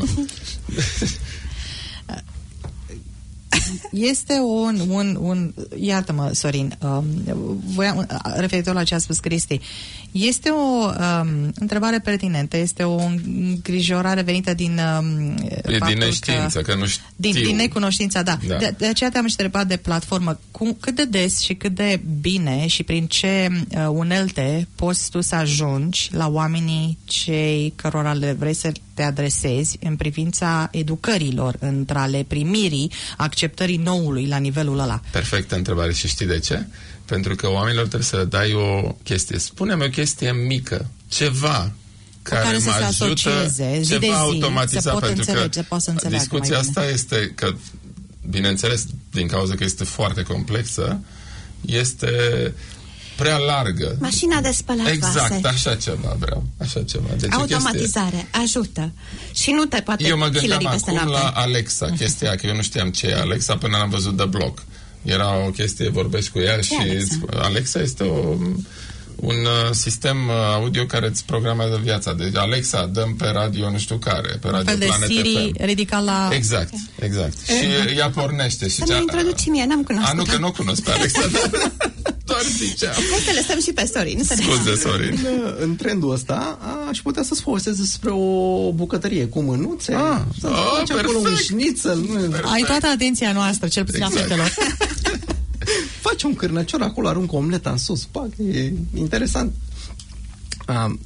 [SPEAKER 3] Este un, un, un iartă-mă, Sorin, um, voiam, referitor la ce a spus Cristi, este o um, întrebare pertinentă, este o îngrijorare venită din um,
[SPEAKER 5] e din neștiință, că, că nu știu.
[SPEAKER 3] Din, din necunoștința, da. da. De, de aceea te-am întrebat de platformă, cum, cât de des și cât de bine și prin ce uh, unelte poți tu să ajungi la oamenii cei cărora le vrei să te adresezi în privința educărilor, între ale primirii, acceptării noului la nivelul ăla.
[SPEAKER 5] Perfectă întrebare și știi de ce? Pentru că oamenilor trebuie să dai o chestie. Spune-mi o chestie mică, ceva care,
[SPEAKER 3] care
[SPEAKER 5] mă ajută,
[SPEAKER 3] asocieze, zi
[SPEAKER 5] ceva
[SPEAKER 3] de zi,
[SPEAKER 5] automatizat, pentru
[SPEAKER 3] înțelege,
[SPEAKER 5] că
[SPEAKER 3] să
[SPEAKER 5] discuția asta este că, bineînțeles, din cauza că este foarte complexă, este prea largă.
[SPEAKER 2] Mașina de spălat
[SPEAKER 5] exact,
[SPEAKER 2] vase.
[SPEAKER 5] Așa ceva vreau. Așa ceva. Deci
[SPEAKER 2] automatizare, chestie... ajută. Și nu te poate
[SPEAKER 5] eu mă gândeam acum
[SPEAKER 2] noapte.
[SPEAKER 5] la Alexa, chestia, că eu nu știam ce e Alexa până l-am văzut The Block. Era o chestie, vorbești cu ea și Alexa? Alexa este o, un uh, sistem audio care îți programează viața. Deci Alexa, dăm pe radio nu știu care, pe Radio Planet
[SPEAKER 3] Siri
[SPEAKER 5] F M.
[SPEAKER 3] ridicat la...
[SPEAKER 5] Exact, exact. E, și ea pornește. Și
[SPEAKER 2] să ne introduci mie, n-am cunoscut.
[SPEAKER 5] A, nu, că nu cunosc pe Alexa, doar zicea.
[SPEAKER 2] Hai să lăsăm și pe Sorin.
[SPEAKER 5] Scuze, Sorin.
[SPEAKER 4] În, în trendul ăsta aș putea să-ți folosesc despre o bucătărie cu mânuțe.
[SPEAKER 5] Ah,
[SPEAKER 4] să
[SPEAKER 5] oh,
[SPEAKER 4] faci acolo un șnițel.
[SPEAKER 3] Ai toată atenția noastră, cel puțin exact. A fetelor.
[SPEAKER 4] Faci un cârnăcior acolo, aruncă omleta în sus. Pac, e interesant. Uh,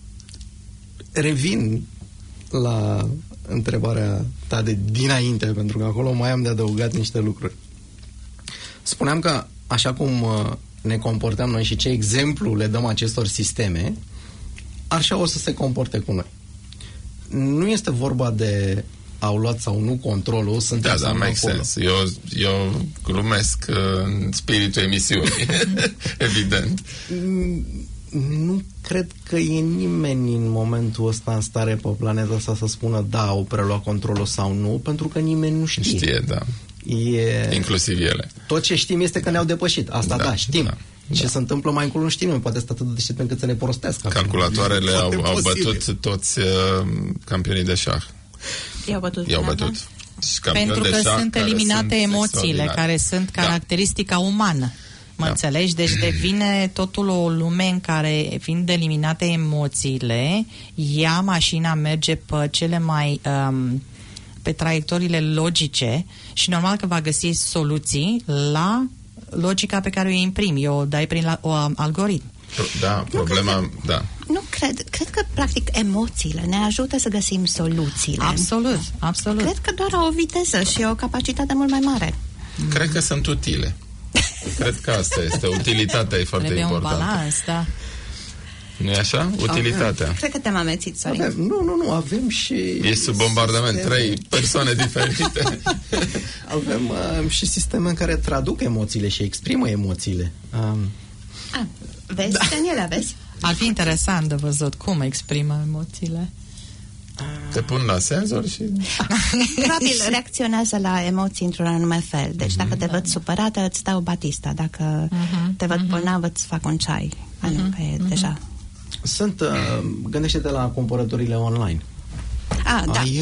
[SPEAKER 4] revin la întrebarea ta de dinainte, pentru că acolo mai am de adăugat niște lucruri. Spuneam că așa cum uh, ne comportăm noi și ce exemplu le dăm acestor sisteme, așa o să se comporte cu noi. Nu este vorba de au luat sau nu controlul, suntem
[SPEAKER 5] da, da, make
[SPEAKER 4] acolo.
[SPEAKER 5] sense. Eu, eu glumesc în spiritul emisiunii, evident.
[SPEAKER 4] Nu cred că e nimeni în momentul ăsta în stare pe planeta asta să spună da, au preluat controlul sau nu, pentru că nimeni nu știe.
[SPEAKER 5] Știe, da.
[SPEAKER 4] E...
[SPEAKER 5] Inclusiv ele.
[SPEAKER 4] Tot ce știm este că ne-au depășit. Asta da, da știm. Da. Ce da. se întâmplă mai încolo nu știm. Poate stă atât de deștept încât să ne prostească.
[SPEAKER 5] Calculatoarele au, au bătut toți uh, campionii de șah.
[SPEAKER 2] I-au bătut.
[SPEAKER 5] I-au bătut.
[SPEAKER 3] Pentru că sunt eliminate emoțiile, care sunt caracteristica da. umană. Mă
[SPEAKER 5] da.
[SPEAKER 3] înțelegi? Deci devine totul o lume în care, fiind eliminate emoțiile, ea, mașina, merge pe cele mai... Um, pe traiectoriile logice și normal că va găsi soluții la logica pe care o imprimi, o dai prin la, o algoritm.
[SPEAKER 5] Da, problema,
[SPEAKER 2] nu
[SPEAKER 5] da.
[SPEAKER 2] Nu cred, cred că practic emoțiile ne ajută să găsim soluțiile.
[SPEAKER 3] Absolut, absolut.
[SPEAKER 2] Cred că doar au o viteză și o capacitate mult mai mare.
[SPEAKER 5] Cred că sunt utile. Cred că asta este, utilitatea e foarte
[SPEAKER 3] Trebuie
[SPEAKER 5] importantă.
[SPEAKER 3] un balans, da.
[SPEAKER 5] Nu e așa? Utilitatea.
[SPEAKER 2] Cred că te-am amețit, Sorin.
[SPEAKER 4] Avem, nu, nu, nu, avem și...
[SPEAKER 5] E sub bombardament, sisteme. Trei persoane diferite.
[SPEAKER 4] Avem uh, și sisteme în care traduc emoțiile și exprimă emoțiile. Um,
[SPEAKER 2] ah, vezi, da. Daniela, vezi?
[SPEAKER 3] Ar fi interesant de văzut cum exprimă emoțiile.
[SPEAKER 5] Te pun la senzor și...
[SPEAKER 2] Probabil reacționează la emoții într-un anume fel. Deci mm-hmm. dacă te văd supărată, îți dau Batista. Dacă mm-hmm. te văd mm-hmm. bolnav, îți fac un ceai. Mm-hmm. Pe, deja.
[SPEAKER 4] Sunt, uh, gândește-te la cumpărăturile online.
[SPEAKER 2] Ah, da.
[SPEAKER 4] Ai,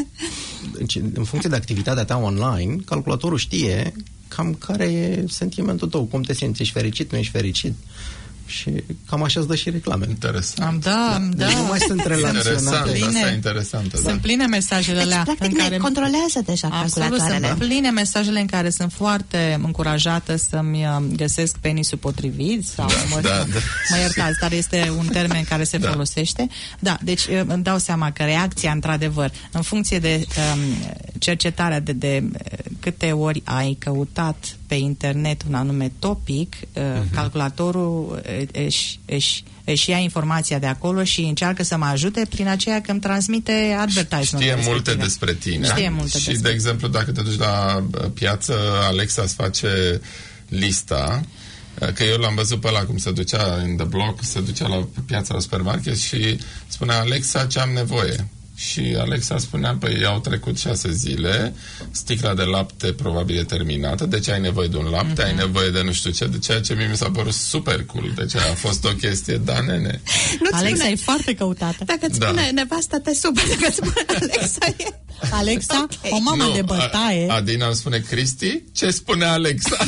[SPEAKER 4] uh, în funcție de activitatea ta online, calculatorul știe cam care e sentimentul tău, cum te simți, ești fericit, nu ești fericit. Și cam așa îți dă și reclame.
[SPEAKER 5] Interesant.
[SPEAKER 3] Am, da, da.
[SPEAKER 4] Deci nu mai sunt relaționate.
[SPEAKER 5] Interesant, asta e interesant.
[SPEAKER 3] Sunt
[SPEAKER 5] da.
[SPEAKER 3] pline mesajele alea.
[SPEAKER 2] Deci, practic,
[SPEAKER 3] în care
[SPEAKER 2] controlează deja calculatoarele.
[SPEAKER 3] Sunt pline mesajele în care sunt foarte încurajată să-mi găsesc penisul potrivit sau,
[SPEAKER 5] da,
[SPEAKER 3] mă,
[SPEAKER 5] da, da.
[SPEAKER 3] mă iertați, dar este un termen care se da. folosește. Da, deci îmi dau seama că reacția, într-adevăr, în funcție de um, cercetarea de, de câte ori ai căutat pe internet un anume topic, uh, uh-huh. calculatorul își, își, își ia informația de acolo și încearcă să mă ajute prin aceea că îmi transmite advertisement.
[SPEAKER 5] Știe multe despre tine.
[SPEAKER 3] Știe multe
[SPEAKER 5] și,
[SPEAKER 3] despre
[SPEAKER 5] de exemplu, dacă te duci la piață, Alexa îți face lista, că eu l-am văzut pe ăla cum se ducea în the block, se ducea la piața la supermarket și spunea Alexa ce am nevoie. Și Alexa spunea, păi au trecut șase zile, sticla de lapte probabil e terminată, deci ai nevoie de un lapte, mm-hmm. ai nevoie de nu știu ce, de ceea ce mie mi s-a părut super cool, deci a fost o chestie, da, nene.
[SPEAKER 3] Alexa
[SPEAKER 2] spune,
[SPEAKER 3] e foarte căutată.
[SPEAKER 2] Dacă îți
[SPEAKER 5] da.
[SPEAKER 2] spune nevasta te supă, dacă îți spune Alexa e...
[SPEAKER 3] Alexa, okay. O mamă
[SPEAKER 5] nu,
[SPEAKER 3] de bătaie.
[SPEAKER 5] Adina îmi spune, Cristi, ce spune Alexa?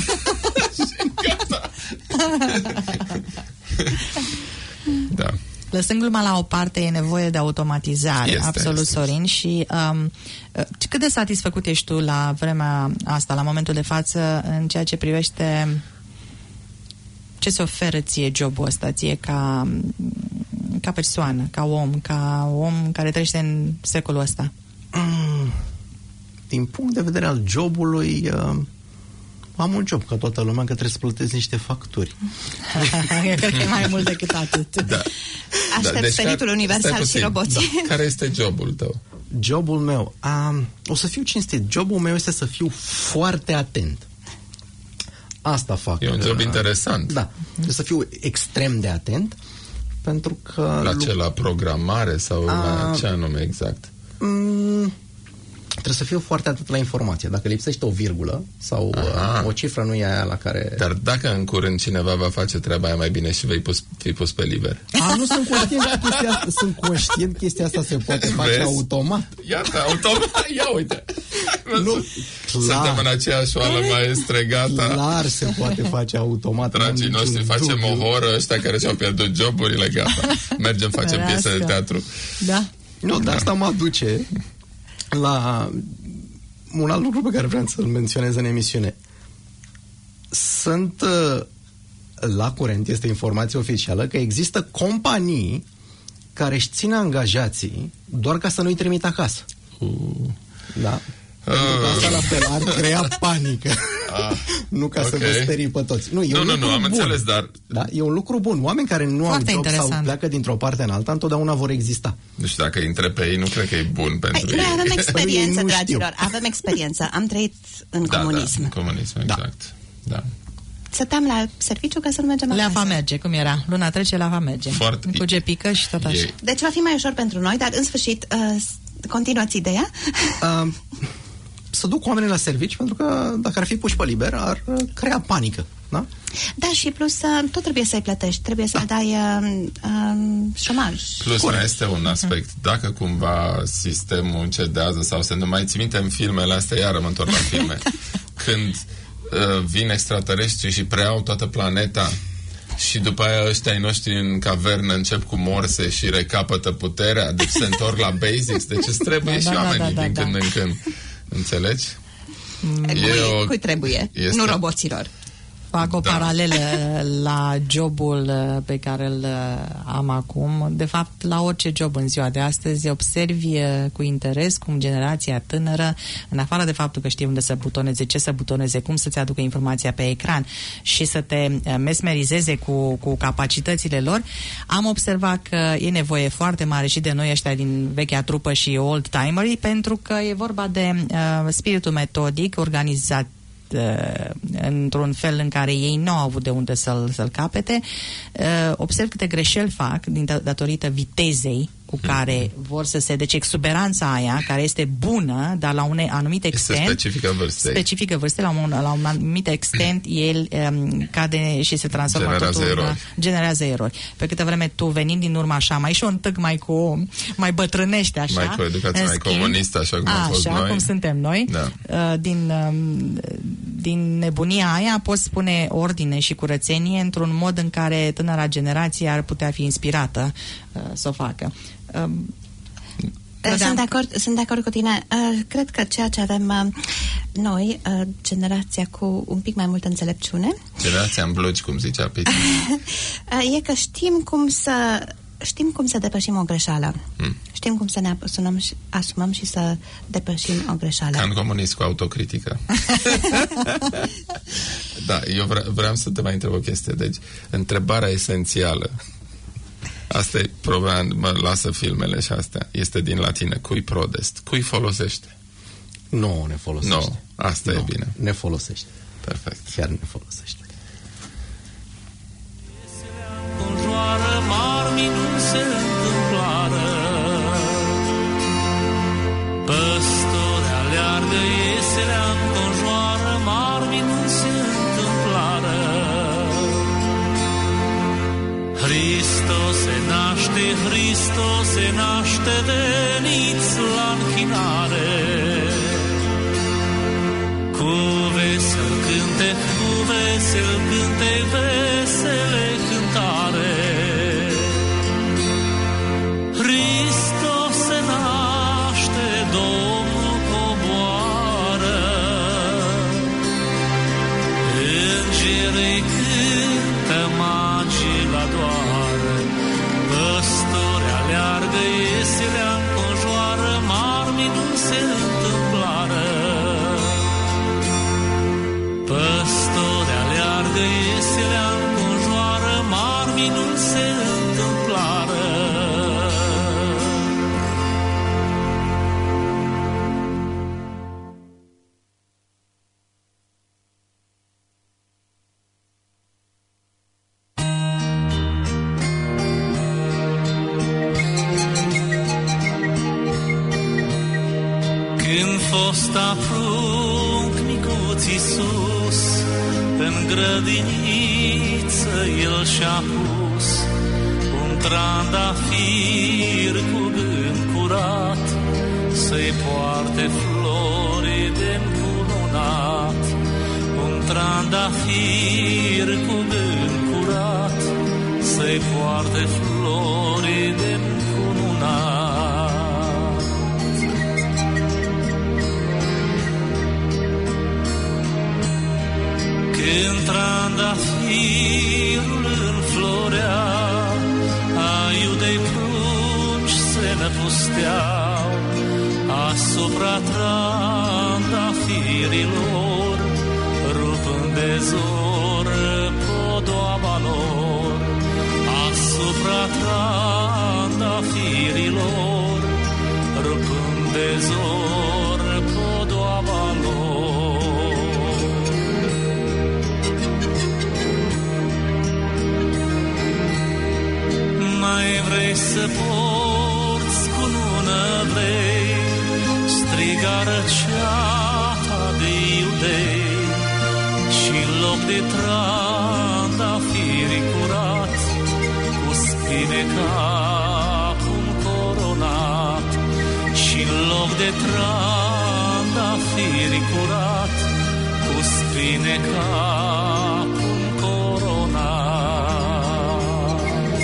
[SPEAKER 5] Și gata. Da.
[SPEAKER 3] Lăsând gluma la o parte, e nevoie de automatizare,
[SPEAKER 5] este,
[SPEAKER 3] absolut,
[SPEAKER 5] este.
[SPEAKER 3] Sorin. Și um, cât de satisfăcut ești tu la vremea asta, la momentul de față, în ceea ce privește ce se oferă ție jobul ăsta, ție ca, ca persoană, ca om, ca om care trăiește în secolul ăsta?
[SPEAKER 4] Din punct de vedere al jobului... Uh... Am un job ca toată lumea, că trebuie să plătesc niște facturi.
[SPEAKER 3] Eu cred că e mai mult decât atât.
[SPEAKER 5] Da.
[SPEAKER 2] Aștept da, deci venitul care, universal și roboții.
[SPEAKER 5] Da. Care este jobul tău?
[SPEAKER 4] Jobul meu? Um, o să fiu cinstit. Jobul meu este să fiu foarte atent. Asta fac.
[SPEAKER 5] E un job uh, interesant.
[SPEAKER 4] Da. Trebuie să fiu extrem de atent, pentru că...
[SPEAKER 5] La ce? La programare sau uh, la ce anume exact?
[SPEAKER 4] Um, Trebuie să fiu foarte atent la informație. Dacă lipsește o virgulă sau uh, o cifră nu e aia la care...
[SPEAKER 5] Dar dacă în curând cineva va face treaba aia mai bine și vei pus, fi pus pe liber?
[SPEAKER 4] A, nu sunt conștient că chestia asta, sunt conștient chestia asta se poate face Vezi? automat.
[SPEAKER 5] Iată, automat, ia uite.
[SPEAKER 4] Nu,
[SPEAKER 5] Suntem în aceeași oală, maestre, gata.
[SPEAKER 4] Clar se poate face automat.
[SPEAKER 5] Dragii noștri, facem o horă, ăștia care și-au pierdut joburile, gata. Mergem, facem piese de teatru.
[SPEAKER 3] Da.
[SPEAKER 4] Nu, dar asta mă aduce la un alt lucru pe care vreau să-l menționez în emisiune. Sunt uh, la curent, este informație oficială, că există companii care își țin angajații doar ca să nu-i trimit acasă.
[SPEAKER 5] Uh.
[SPEAKER 4] Da. Pentru că asta la fel ar crea panică. Ah, nu ca okay. să vă sperii pe toți. Nu, e
[SPEAKER 5] nu,
[SPEAKER 4] un
[SPEAKER 5] nu,
[SPEAKER 4] lucru
[SPEAKER 5] nu, am
[SPEAKER 4] bun. înțeles,
[SPEAKER 5] dar...
[SPEAKER 4] Da, e un lucru bun. Oameni care nu Foarte au job interesant. sau pleacă dintr-o parte în alta, întotdeauna vor exista.
[SPEAKER 5] Nu știu, dacă intre pe ei, nu cred că e bun pentru
[SPEAKER 2] Hai,
[SPEAKER 5] ei.
[SPEAKER 2] Noi avem experiență, dragilor. Avem experiență. Am trăit în
[SPEAKER 5] da,
[SPEAKER 2] comunism.
[SPEAKER 5] Da, în comunism, exact. Da. da.
[SPEAKER 2] Stăteam la serviciu ca să nu mergem acasă.
[SPEAKER 3] La va merge, cum era? Luna trece, la va merge.
[SPEAKER 5] Foarte...
[SPEAKER 3] Cu gepică și tot așa.
[SPEAKER 5] Ei.
[SPEAKER 2] Deci va fi mai ușor pentru noi, dar în sfârșit, uh, continuați ideea.
[SPEAKER 4] Uh, să duc oamenii la servici, pentru că dacă ar fi puși pe liber, ar crea panică. Da?
[SPEAKER 2] Da, și plus uh, tot trebuie să-i plătești, trebuie să-i da. dai uh, uh, șomaj.
[SPEAKER 5] Plus mai este un aspect, dacă cumva sistemul încedează sau se nu mai ții minte în filmele astea, iară mă întorc la filme, când uh, vin extraterestri și preiau toată planeta și după aia ăștia ai noștri în cavernă încep cu morse și recapătă puterea, deci se întorc la basics, deci îți trebuie da, și da, oamenii da, da, din da. când în când. Înțelegi?
[SPEAKER 2] Cui, o... cui trebuie, este... nu roboților.
[SPEAKER 3] Fac o da. paralelă la jobul pe care îl am acum. De fapt, la orice job în ziua de astăzi observi cu interes cum generația tânără, în afară de faptul că știe unde să butoneze, ce să butoneze, cum să-ți aducă informația pe ecran și să te mesmerizeze cu, cu capacitățile lor, am observat că e nevoie foarte mare și de noi ăștia din vechea trupă și old-timerii, pentru că e vorba de uh, spiritul metodic, organizat într-un fel în care ei nu au avut de unde să-l, să-l capete. Observ câte greșeli fac din datorită vitezei cu care vor să se... Deci exuberanța aia, care este bună, dar la un anumit extent...
[SPEAKER 5] Este specifică vârstei.
[SPEAKER 3] Specifică vârstei, la un, la un anumit extent, el um, cade și se transformă
[SPEAKER 5] generează
[SPEAKER 3] totul...
[SPEAKER 5] erori.
[SPEAKER 3] Generează erori. Pe câtă vreme tu, venind din urmă așa, mai și un tâc mai cu... mai bătrânește așa...
[SPEAKER 5] Mai cu educație, mai schimb, comunistă, așa cum a, am fost
[SPEAKER 3] așa,
[SPEAKER 5] noi.
[SPEAKER 3] cum suntem noi. Da. Uh, din, um, din nebunia aia poți spune ordine și curățenie într-un mod în care tânăra generație ar putea fi inspirată uh, să o facă. Um,
[SPEAKER 2] sunt, de acord, sunt de acord cu tine. Uh, cred că ceea ce avem uh, noi, uh, generația cu un pic mai multă înțelepciune,
[SPEAKER 5] generația în blugi, cum zicea Piti,
[SPEAKER 2] uh, e că știm cum să știm cum să depășim o greșeală. Hmm. Știm cum să ne asumăm și, asumăm și să depășim o greșeală.
[SPEAKER 5] Ca în comunist cu autocritică. Da, eu vre vreau să te mai întreb o chestie. Deci, întrebarea esențială, asta e problema, mă lasă filmele și astea, este din latină. Cui prodest? Cui folosește?
[SPEAKER 4] Nu ne folosește.
[SPEAKER 5] Nu, asta
[SPEAKER 4] no,
[SPEAKER 5] e bine.
[SPEAKER 4] Ne folosește.
[SPEAKER 5] Perfect.
[SPEAKER 4] Chiar ne folosește.
[SPEAKER 1] Conjoară mari minuni se întâmplară, păstori aleargă ieselea, înconjoară mari minuni se întâmplară. Hristos se naște, Hristos se naște, veniți la închinare. Cu vesel cânte, cu vesel cânte, vesele cântare. Hristos se naște, Domnul coboară. Îngerii cântă, magii la doară. Păstori aleargă ieselea, înconjoară, mari minuni se întâmplară. Păstori aleargă ieselea, înconjoară, mari minuni se întâmplară. Când fosta prunc micuț Iisus în grădiniță el și-a pus un trandafir cu gând curat să-i poarte flori de-încununat. Un trandafir cu gând curat să-i poarte flori de-încununat. Când trandafirul înflorea, aiudei prunci se năpusteau asupra trandafirilor, rupând de zor podoaba lor. Asupra trandafirilor, rupând de zor podoaba lor. Mai vrei să porți cu lună vrei, strigară ceata de iudei, și în loc de trandafiri curați, cu spine capul coronat. Și în loc de trandafiri curat, cu spine capul coronat.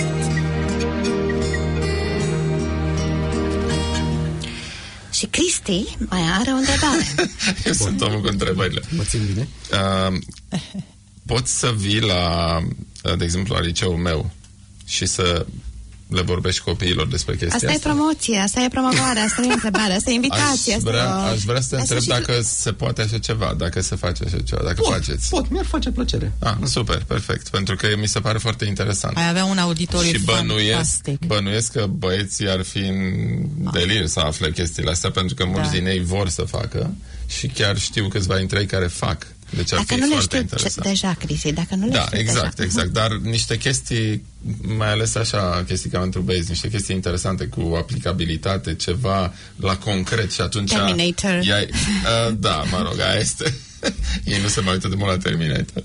[SPEAKER 2] Și Cristi mai are o întrebare.
[SPEAKER 5] Eu sunt omul cu întrebările.
[SPEAKER 4] Mă țin bine.
[SPEAKER 5] Uh, poți să vii la, de exemplu, la liceul meu și să le vorbești copiilor despre chestia asta?
[SPEAKER 2] Asta e promoție, asta e promovare, asta e întrebare, asta e invitație.
[SPEAKER 5] Aș vrea,
[SPEAKER 2] asta...
[SPEAKER 5] aș vrea să te întreb dacă se poate așa ceva, dacă se face așa ceva, dacă
[SPEAKER 4] pot,
[SPEAKER 5] faceți.
[SPEAKER 4] Pot, mi-ar face plăcere.
[SPEAKER 5] Ah, super, perfect, pentru că mi se pare foarte interesant.
[SPEAKER 3] Ai avea un auditoriu
[SPEAKER 5] și bănuiesc,
[SPEAKER 3] fantastic.
[SPEAKER 5] bănuiesc că băieții ar fi în delir să afle chestiile astea, pentru că mulți
[SPEAKER 3] Da.
[SPEAKER 5] din ei vor să facă și chiar știu câțiva dintre ei care fac. Deci ar
[SPEAKER 2] Dacă
[SPEAKER 5] fi
[SPEAKER 2] nu le
[SPEAKER 5] foarte
[SPEAKER 2] știu
[SPEAKER 5] interesant.
[SPEAKER 2] deja, Cristi, dacă nu le
[SPEAKER 5] Da,
[SPEAKER 2] știu
[SPEAKER 5] exact,
[SPEAKER 2] deja.
[SPEAKER 5] exact, dar niște chestii, mai ales așa, chestii ca pentru băieți, niște chestii interesante cu aplicabilitate, ceva la concret și atunci...
[SPEAKER 2] Terminator.
[SPEAKER 5] Ea, uh, da, mă rog, aia este... Ei nu se mai uită de mult la Terminator.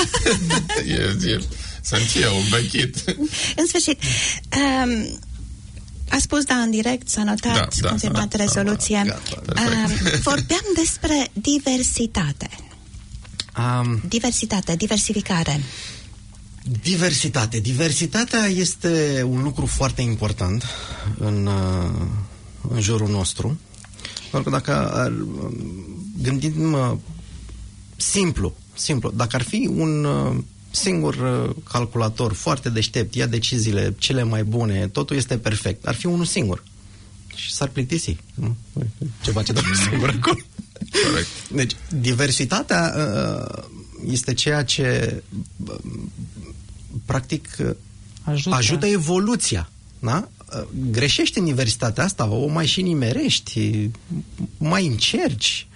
[SPEAKER 5] e, e, sunt eu, un vechit.
[SPEAKER 2] În sfârșit, um, a spus da în direct, s-a notat,
[SPEAKER 5] Da, da,
[SPEAKER 2] confirmat
[SPEAKER 5] da,
[SPEAKER 2] rezoluția.
[SPEAKER 5] da, da,
[SPEAKER 2] um, vorbeam despre diversitate.
[SPEAKER 4] Um,
[SPEAKER 2] Diversitate, diversificare.
[SPEAKER 4] Diversitate. Diversitatea este un lucru foarte important în, uh, în jurul nostru. Pentru că dacă ar, gândim uh, simplu, simplu, dacă ar fi un uh, singur uh, calculator foarte deștept, ia deciziile cele mai bune, totul este perfect, ar fi unul singur. Și s-ar plictisi. Nu? Ce face de singur acolo?
[SPEAKER 5] Corect.
[SPEAKER 4] Deci, diversitatea uh, este ceea ce uh, practic uh,
[SPEAKER 3] Ajută.
[SPEAKER 4] ajută evoluția. Da? Uh, greșești în diversitatea asta, o mai și nimerești, mai încerci,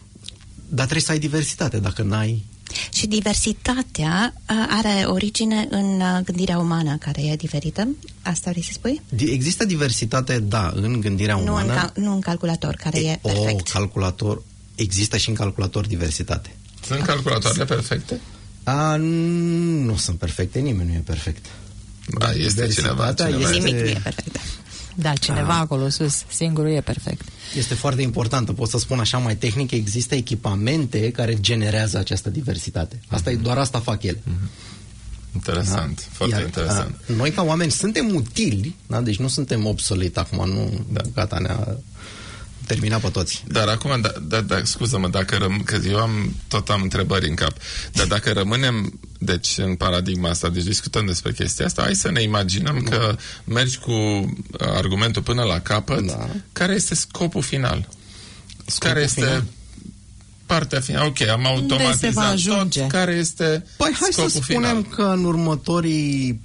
[SPEAKER 4] dar trebuie să ai diversitate. Dacă n-ai...
[SPEAKER 2] Și diversitatea uh, are origine în uh, gândirea umană, care e diferită? Asta vrei să spui?
[SPEAKER 4] Există diversitate, da, în gândirea
[SPEAKER 2] Nu în,
[SPEAKER 4] umană.
[SPEAKER 2] ca, nu în calculator, care e, e
[SPEAKER 4] o,
[SPEAKER 2] perfect.
[SPEAKER 4] calculator, există și în calculator diversitate.
[SPEAKER 5] Sunt calculatoarele perfecte?
[SPEAKER 4] A, nu sunt perfecte, nimeni nu e perfect.
[SPEAKER 5] Da, este cineva. cineva
[SPEAKER 2] Nimic
[SPEAKER 4] este,
[SPEAKER 2] nu e perfect.
[SPEAKER 3] Da, cineva
[SPEAKER 4] Ah.
[SPEAKER 3] acolo sus, singurul e perfect.
[SPEAKER 4] este foarte importantă. Pot să spun așa mai tehnic, există echipamente care generează această diversitate. Asta e, doar asta fac ele.
[SPEAKER 5] Interesant,
[SPEAKER 4] Da?
[SPEAKER 5] foarte
[SPEAKER 4] Iar,
[SPEAKER 5] interesant.
[SPEAKER 4] a, noi ca oameni suntem utili, da? Deci nu suntem obsoleti acum, nu, da. Gata, ne-a terminat pe toți.
[SPEAKER 5] Dar acum, da, da, da, scuză-mă, dacă răm, că eu am, tot am întrebări în cap, dar dacă rămânem, deci, în paradigma asta, deci discutăm despre chestia asta, hai să ne imaginăm da. că mergi cu argumentul până la capăt,
[SPEAKER 4] Da.
[SPEAKER 5] care este scopul final?
[SPEAKER 4] Scopul
[SPEAKER 5] care este
[SPEAKER 4] final?
[SPEAKER 5] partea finală? Ok, am
[SPEAKER 3] se va
[SPEAKER 5] automatizat
[SPEAKER 3] ajunge?
[SPEAKER 5] tot, care este
[SPEAKER 4] Păi hai
[SPEAKER 5] scopul
[SPEAKER 4] să spunem
[SPEAKER 5] final?
[SPEAKER 4] că în următorii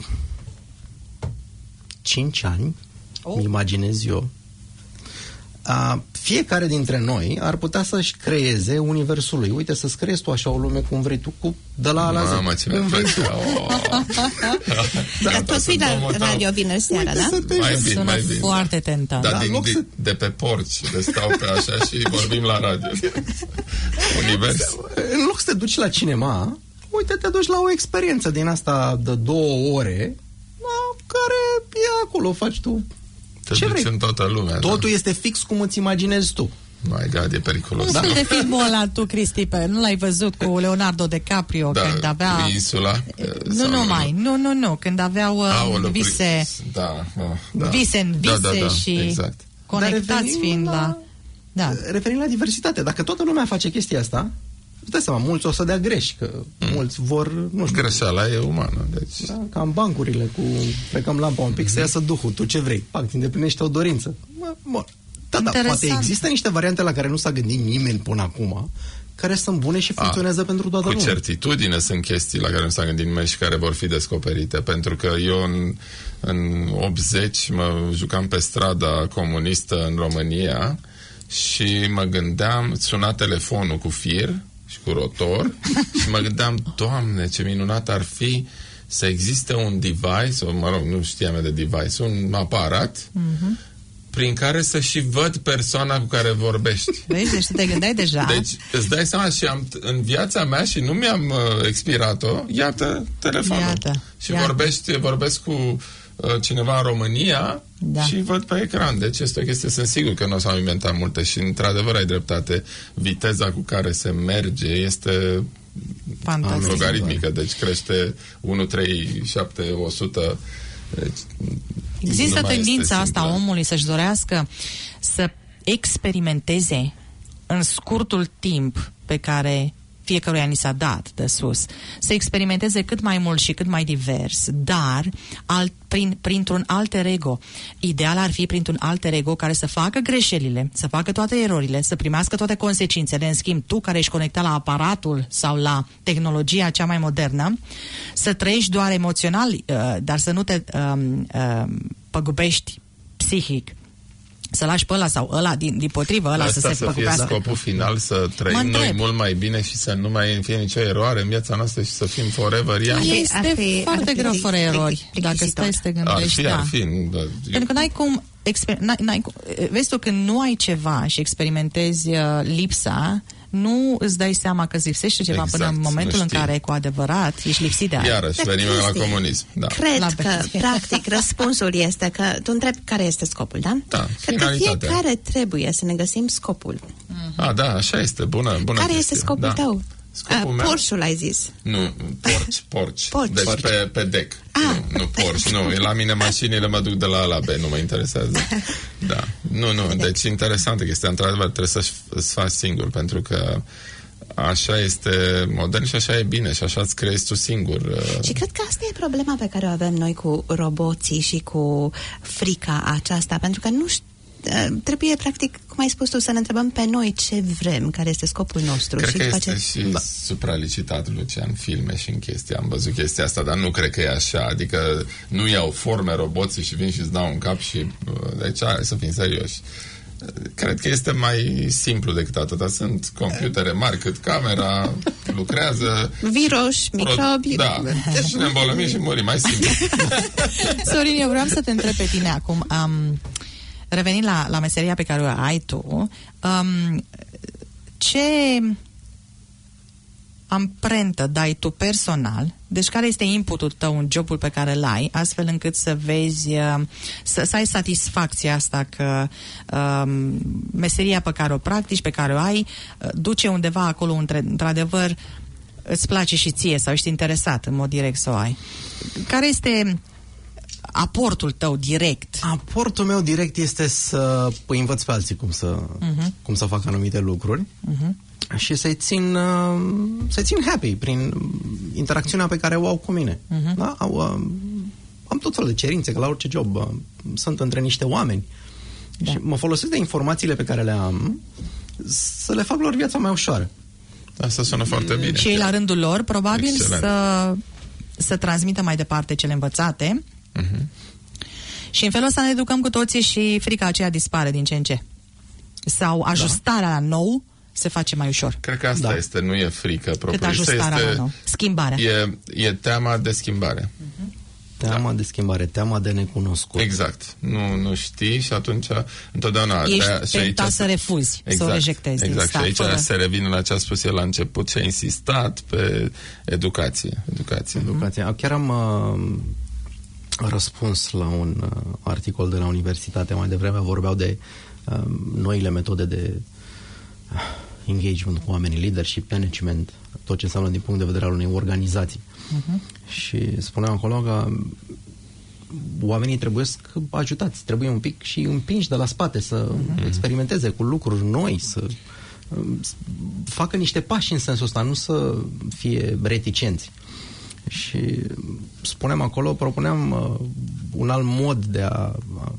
[SPEAKER 4] cinci ani,
[SPEAKER 3] Oh.
[SPEAKER 4] îmi imaginez eu, a, fiecare dintre noi ar putea să-și creeze universul lui. Uite, să-ți creezi tu așa o lume cum vrei tu, cu, de la A la Z.
[SPEAKER 5] Mamă, ce
[SPEAKER 4] Cum
[SPEAKER 5] mi-ar
[SPEAKER 4] vrei
[SPEAKER 5] plăcea.
[SPEAKER 4] tu.
[SPEAKER 5] Oh.
[SPEAKER 2] Dar tot fi
[SPEAKER 5] sunt
[SPEAKER 2] la
[SPEAKER 5] omul tău.
[SPEAKER 2] radio vineri seara,
[SPEAKER 4] Uite
[SPEAKER 2] da?
[SPEAKER 4] să te
[SPEAKER 5] Mai
[SPEAKER 4] joci.
[SPEAKER 5] bine,
[SPEAKER 3] Sună
[SPEAKER 5] mai bine.
[SPEAKER 3] foarte tentant.
[SPEAKER 5] Da,
[SPEAKER 4] Da,
[SPEAKER 5] din,
[SPEAKER 4] în loc
[SPEAKER 5] de,
[SPEAKER 4] să-
[SPEAKER 5] de pe porci, de stau pe așa și vorbim la radio. Univers.
[SPEAKER 4] În loc să te duci la cinema, uite, te duci la o experiență din asta de două ore, da, care e acolo, faci tu.
[SPEAKER 5] Te
[SPEAKER 4] Ce
[SPEAKER 5] duci
[SPEAKER 4] vrei?
[SPEAKER 5] în toată lumea.
[SPEAKER 4] Totul este fix cum îți imaginezi tu.
[SPEAKER 5] My God, e periculos.
[SPEAKER 3] Un fel de filmul ăla tu, Cristi, pe, nu l-ai văzut cu Leonardo DiCaprio
[SPEAKER 5] Da,
[SPEAKER 3] când avea...
[SPEAKER 5] insula.
[SPEAKER 3] Nu numai, nu, nu, nu, când aveau uh,
[SPEAKER 5] Aoleu,
[SPEAKER 3] vise,
[SPEAKER 5] Da, oh,
[SPEAKER 4] Da.
[SPEAKER 3] vise în vise
[SPEAKER 5] Da, da, da,
[SPEAKER 3] și
[SPEAKER 5] exact.
[SPEAKER 3] conectați
[SPEAKER 4] Dar revenim
[SPEAKER 3] fiind
[SPEAKER 4] la-
[SPEAKER 3] la... Da.
[SPEAKER 4] Revenind la diversitate, dacă toată lumea face chestia asta, îți dai seama, mulți o să dea greș, că mm. mulți vor, nu știu,
[SPEAKER 5] Greșeala e umană, deci...
[SPEAKER 4] da, ca în bancurile cu plecăm lampa un pic, mm-hmm. să iasă duhul, tu ce vrei, pac, îți îndeplinește o dorință. Bă, bă. Da, da,
[SPEAKER 3] Interesant.
[SPEAKER 4] poate există niște variante la care nu s-a gândit nimeni până acum, care sunt bune și funcționează
[SPEAKER 5] A,
[SPEAKER 4] pentru toată
[SPEAKER 5] cu
[SPEAKER 4] lumea.
[SPEAKER 5] certitudine sunt chestii la care nu s-a gândit nimeni și care vor fi descoperite, pentru că eu în, în optzeci mă jucam pe strada comunistă în România și mă gândeam, suna telefonul cu fir și cu rotor și mă gândeam, Doamne, ce minunat ar fi să existe un device, sau mă rog, nu știam eu de device, un aparat mm-hmm. prin care să și văd persoana cu care vorbești.
[SPEAKER 3] Vezi, deci tu te gândeai deja.
[SPEAKER 5] Deci îți dai seama și am, în viața mea și nu mi-am uh, expirat-o, iată telefonul.
[SPEAKER 3] Iată,
[SPEAKER 5] și
[SPEAKER 3] iată.
[SPEAKER 5] vorbești, vorbesc cu cineva în România
[SPEAKER 3] da. și
[SPEAKER 5] văd pe ecran. Deci este o chestie, sunt sigur că nu o să au inventat multe și într-adevăr ai dreptate. Viteza cu care se merge este
[SPEAKER 3] fantastic,
[SPEAKER 5] logaritmică, deci crește unu, trei, șapte, o sută. Deci,
[SPEAKER 3] există tendința asta a omului să-și dorească să experimenteze în scurtul timp pe care fiecăruia ni s-a dat de sus, să experimenteze cât mai mult și cât mai divers, dar alt, prin, printr-un alter ego. Ideal ar fi printr-un alter ego care să facă greșelile, să facă toate erorile, să primească toate consecințele. În schimb, tu care ești conectat la aparatul sau la tehnologia cea mai modernă, să trăiești doar emoțional, uh, dar să nu te uh, uh, păgubești psihic. Să lași pe ăla sau ăla, din, din potrivă, ăla
[SPEAKER 5] asta
[SPEAKER 3] să se
[SPEAKER 5] să
[SPEAKER 3] păcubească.
[SPEAKER 5] fie scopul final, să trăim noi mult mai bine și să nu mai fie nicio eroare în viața noastră și să fim forever young.
[SPEAKER 3] Este ar fi, foarte ar fi greu fără erori, dacă stai să te gândești.
[SPEAKER 5] Ar fi,
[SPEAKER 3] da.
[SPEAKER 5] ar fi. Da.
[SPEAKER 3] Pentru că n-ai cum, exper- n-ai, n-ai cum... Vezi tu, când nu ai ceva și experimentezi uh, lipsa, nu îți dai seama că îți lipsește ceva exact, până în momentul în care cu adevărat ești lipsit de aia.
[SPEAKER 5] Iarăși, venim la comunism. Da.
[SPEAKER 2] Cred la că, practic, răspunsul este că tu întrebi care este scopul, da?
[SPEAKER 5] Da,
[SPEAKER 2] cred că fiecare trebuie să ne găsim scopul.
[SPEAKER 5] Mm-hmm. Ah, da, așa este, bună, bună
[SPEAKER 2] Care
[SPEAKER 5] chestie.
[SPEAKER 2] este scopul
[SPEAKER 5] da.
[SPEAKER 2] tău?
[SPEAKER 5] Scopul
[SPEAKER 2] uh,
[SPEAKER 5] meu?
[SPEAKER 2] Porsche-ul ai zis.
[SPEAKER 5] Nu, porci, porci.
[SPEAKER 2] porci.
[SPEAKER 5] Deci
[SPEAKER 2] porci.
[SPEAKER 5] Pe, pe dec.
[SPEAKER 2] Ah.
[SPEAKER 5] Nu, nu Porsche, nu. La mine mașinile mă duc de la A la B, nu mă interesează. Da. Nu, nu, deci interesantă chestia. Într-adevăr, trebuie să-și faci singur, pentru că așa este modern și așa e bine și așa îți creezi tu singur.
[SPEAKER 2] Și cred că asta e problema pe care o avem noi cu roboții și cu frica aceasta, pentru că nu știu, trebuie, practic, cum ai spus tu, să ne întrebăm pe noi ce vrem, care este scopul nostru.
[SPEAKER 5] Cred
[SPEAKER 2] și
[SPEAKER 5] că este
[SPEAKER 2] face...
[SPEAKER 5] și da. supralicitat, Lucian, în filme și în chestii. Am văzut chestia asta, dar nu cred că e așa. Adică nu iau forme roboții și vin și îți dau un cap și... Deci, hai să fim serioși. Cred că este mai simplu decât atâta. Sunt computere mari cât camera, lucrează...
[SPEAKER 2] Viroși, microbi...
[SPEAKER 5] Da, și ne îmbolnăvim și murim, mai simplu.
[SPEAKER 3] Sorin, eu vreau să te întreb pe tine acum... Um, revenind la, la meseria pe care o ai tu, um, ce amprentă dai tu personal, deci care este inputul tău în jobul pe care îl ai, astfel încât să vezi, uh, să, să ai satisfacția asta că um, meseria pe care o practici, pe care o ai, uh, duce undeva acolo, între, într-adevăr, îți place și ție sau ești interesat în mod direct să o ai. Care este aportul tău direct?
[SPEAKER 4] Aportul meu direct este să îi învăț pe alții cum să, uh-huh. cum să fac anumite lucruri uh-huh. și să-i țin, să-i țin happy prin interacțiunea pe care o au cu mine. Uh-huh. Da? Au, am tot felul de cerințe, că la orice job sunt între niște oameni. Da. Și mă folosesc de informațiile pe care le am să le fac lor viața mai ușoară.
[SPEAKER 5] Asta sună foarte bine.
[SPEAKER 3] Și ei la rândul lor, probabil, să, să transmită mai departe cele învățate. Uh-huh. Și în felul ăsta ne educăm cu toții și frica aceea dispare din ce în ce. Sau ajustarea da. la nou se face mai ușor.
[SPEAKER 5] Cred că asta da. este, nu e frică propriu.
[SPEAKER 3] Cât ajustarea este, la nou. Schimbarea.
[SPEAKER 5] E, e teama de schimbare. Uh-huh.
[SPEAKER 4] Teama
[SPEAKER 5] da.
[SPEAKER 4] de schimbare, teama de necunoscut.
[SPEAKER 5] Exact. Nu, nu știi și atunci întotdeauna...
[SPEAKER 3] Ești tentat să refuzi,
[SPEAKER 5] exact,
[SPEAKER 3] să o rejectezi.
[SPEAKER 5] Exact.
[SPEAKER 3] Stat,
[SPEAKER 5] și aici
[SPEAKER 3] fără...
[SPEAKER 5] se revine la ce a spus el la început și a insistat pe educație. Educație.
[SPEAKER 4] Educație. Chiar am... Uh... răspuns la un uh, articol de la universitate mai devreme, vorbeau de uh, noile metode de uh, engagement cu oamenii, leadership, management, tot ce înseamnă din punct de vedere al unei organizații. Uh-huh. Și spuneam acolo că oamenii trebuie să ajutați, trebuie un pic și împinși de la spate să uh-huh. experimenteze cu lucruri noi, să uh, facă niște pași în sensul ăsta, nu să fie reticenți. Și spuneam acolo, propuneam uh, un alt mod de a uh,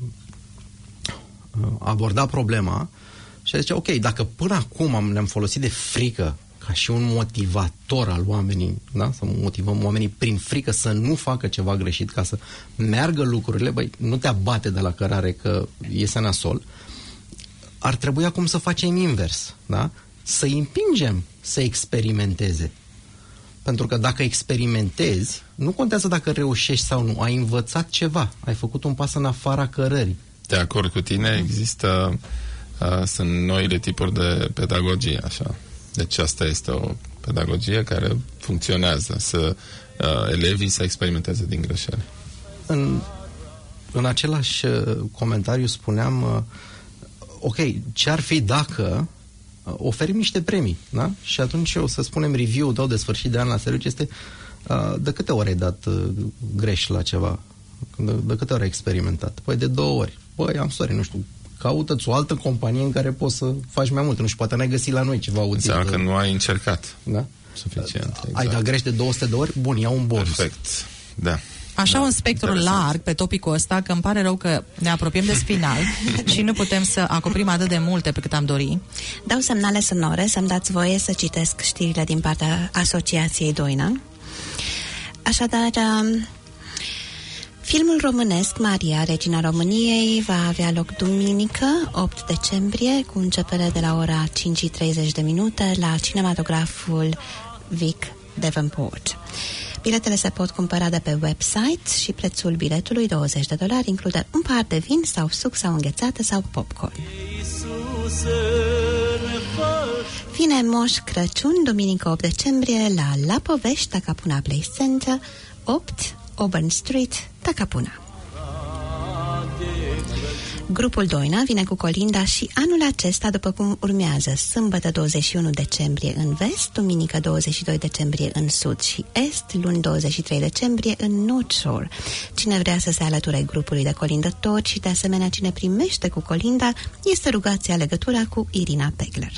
[SPEAKER 4] aborda problema și a zice, ok, dacă până acum am, ne-am folosit de frică ca și un motivator al oamenii, da? Să motivăm oamenii prin frică să nu facă ceva greșit, ca să meargă lucrurile, băi, nu te abate de la cărare că iese nasol, ar trebui acum să facem invers, da? Să-i împingem să experimenteze. Pentru că dacă experimentezi, nu contează dacă reușești sau nu, ai învățat ceva, ai făcut un pas în afara cărării.
[SPEAKER 5] De acord cu tine, există, uh, sunt noile tipuri de pedagogie, așa. Deci asta este o pedagogie care funcționează, să uh, elevii să experimenteze din greșeli.
[SPEAKER 4] În în același comentariu spuneam, ok, ce-ar fi dacă oferim niște premii, da? Și atunci o să spunem review-ul tău de sfârșit de an la serviciu este de câte ori ai dat greș la ceva? De, de câte ori ai experimentat? Păi de două ori. Păi, am sorry, nu știu, caută-ți o altă companie în care poți să faci mai mult. Nu știu, poate n-ai găsit la noi ceva util.
[SPEAKER 5] Înseamnă că nu ai încercat.
[SPEAKER 4] Da?
[SPEAKER 5] Suficient. Exact.
[SPEAKER 4] Ai dat greș de două sute de ori? Bun, iau un bonus.
[SPEAKER 5] Perfect. Da.
[SPEAKER 3] Așa
[SPEAKER 5] da,
[SPEAKER 3] un spectru
[SPEAKER 5] interesant.
[SPEAKER 3] larg pe topicul ăsta, că îmi pare rău că ne apropiem de final și nu putem să acoperim atât de multe pe cât am dori.
[SPEAKER 2] Dau semnale sonore să-mi dați voie să citesc știrile din partea Asociației Doina. Așadar, filmul românesc Maria, Regina României, va avea loc duminică, opt decembrie, cu începere de la ora cinci și treizeci de minute la cinematograful Vic Devonport. Biletele se pot cumpăra de pe website și prețul biletului douăzeci de dolari include un pahar de vin sau suc sau înghețată sau popcorn. Vine Moș Crăciun, duminică opt decembrie, la La Povești, Takapuna Play Center, opt Auburn Street, Takapuna. Grupul Doina vine cu colinda și anul acesta, după cum urmează: sâmbătă douăzeci și unu decembrie în vest, duminică douăzeci și doi decembrie în sud și est, luni douăzeci și trei decembrie în North Shore. Cine vrea să se alăture grupului de colindători și de asemenea cine primește cu colinda este rugat să ia legătura cu Irina Pegler.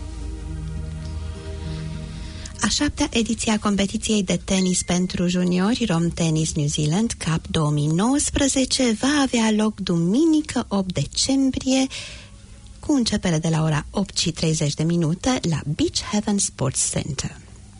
[SPEAKER 2] A șaptea ediție a competiției de tenis pentru juniori Rom Tennis New Zealand Cup două mii nouăsprezece va avea loc duminică opt decembrie cu începere de la ora opt și treizeci de minute la Beach Haven Sports Center.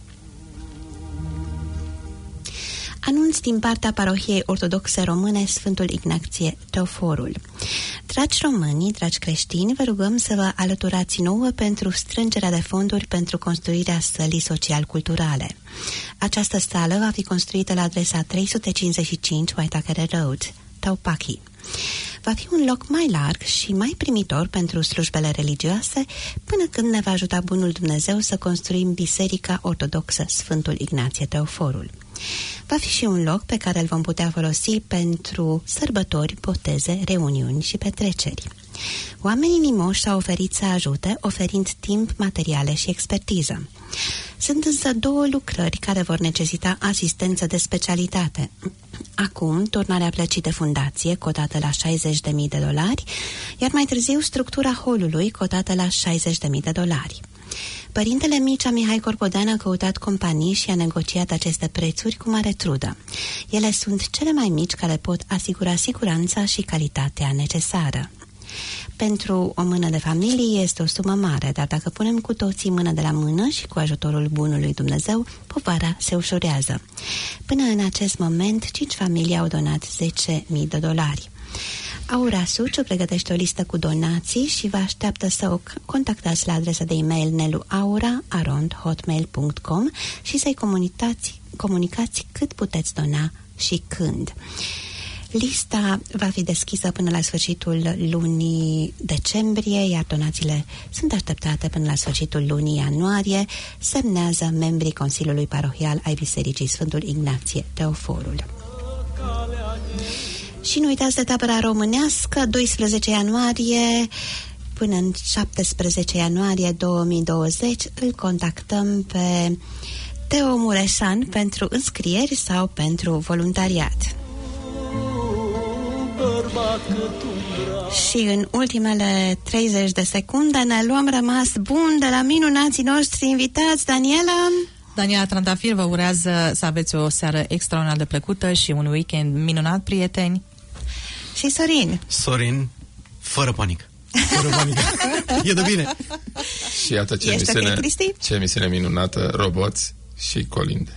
[SPEAKER 2] Anunț din partea parohiei ortodoxe române Sfântul Ignație Teoforul. Dragi români, dragi creștini, vă rugăm să vă alăturați nouă pentru strângerea de fonduri pentru construirea sălii social-culturale. Această sală va fi construită la adresa trei sute cincizeci și cinci Waitakere Road, Taupaki. Va fi un loc mai larg și mai primitor pentru slujbele religioase, până când ne va ajuta bunul Dumnezeu să construim Biserica Ortodoxă Sfântul Ignație Teoforul. Va fi și un loc pe care îl vom putea folosi pentru sărbători, boteze, reuniuni și petreceri. Oamenii inimoși s-au oferit să ajute, oferind timp, materiale și expertiză. Sunt însă două lucrări care vor necesita asistență de specialitate. Acum, turnarea plăcii de fundație, cotată la șaizeci de mii de dolari, iar mai târziu structura holului, cotată la șaizeci de mii de dolari. Părintele Mircea Mihai Corcodean a căutat companii și a negociat aceste prețuri cu mare trudă. Ele sunt cele mai mici care pot asigura siguranța și calitatea necesară. Pentru o mână de familie este o sumă mare, dar dacă punem cu toții mână de la mână și cu ajutorul bunului Dumnezeu, povara se ușurează. Până în acest moment, cinci familii au donat zece mii de dolari. Aura Suciu pregătește o listă cu donații și vă așteaptă să o contactați la adresa de e-mail neluaura arond hotmail punct com și să-i comunicați, comunicați cât puteți dona și când. Lista va fi deschisă până la sfârșitul lunii decembrie, iar donațiile sunt așteptate până la sfârșitul lunii ianuarie, semnează membrii Consiliului Parohial ai Bisericii Sfântul Ignație Teoforul. Și nu uitați de tabăra românească, doisprezece ianuarie până în șaptesprezece ianuarie două mii douăzeci. Îl contactăm pe Teo Mureșan pentru înscrieri sau pentru voluntariat. Și în ultimele treizeci de secunde ne luăm rămas bun de la minunații noștri invitați. Daniela?
[SPEAKER 3] Daniela Trandafir vă urează să aveți o seară extraordinar de plăcută și un weekend minunat, prieteni.
[SPEAKER 2] Și Sorin?
[SPEAKER 4] Sorin, fără panică. Fără panică. E de bine.
[SPEAKER 5] Și iată ce
[SPEAKER 2] Ești
[SPEAKER 5] emisiune,
[SPEAKER 2] okay,
[SPEAKER 5] ce emisiune minunată, roboți și colinde.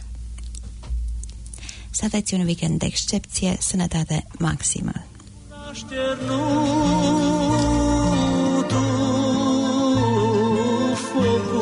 [SPEAKER 2] Să aveți un weekend de excepție, sănătate maximă.
[SPEAKER 6] Așternut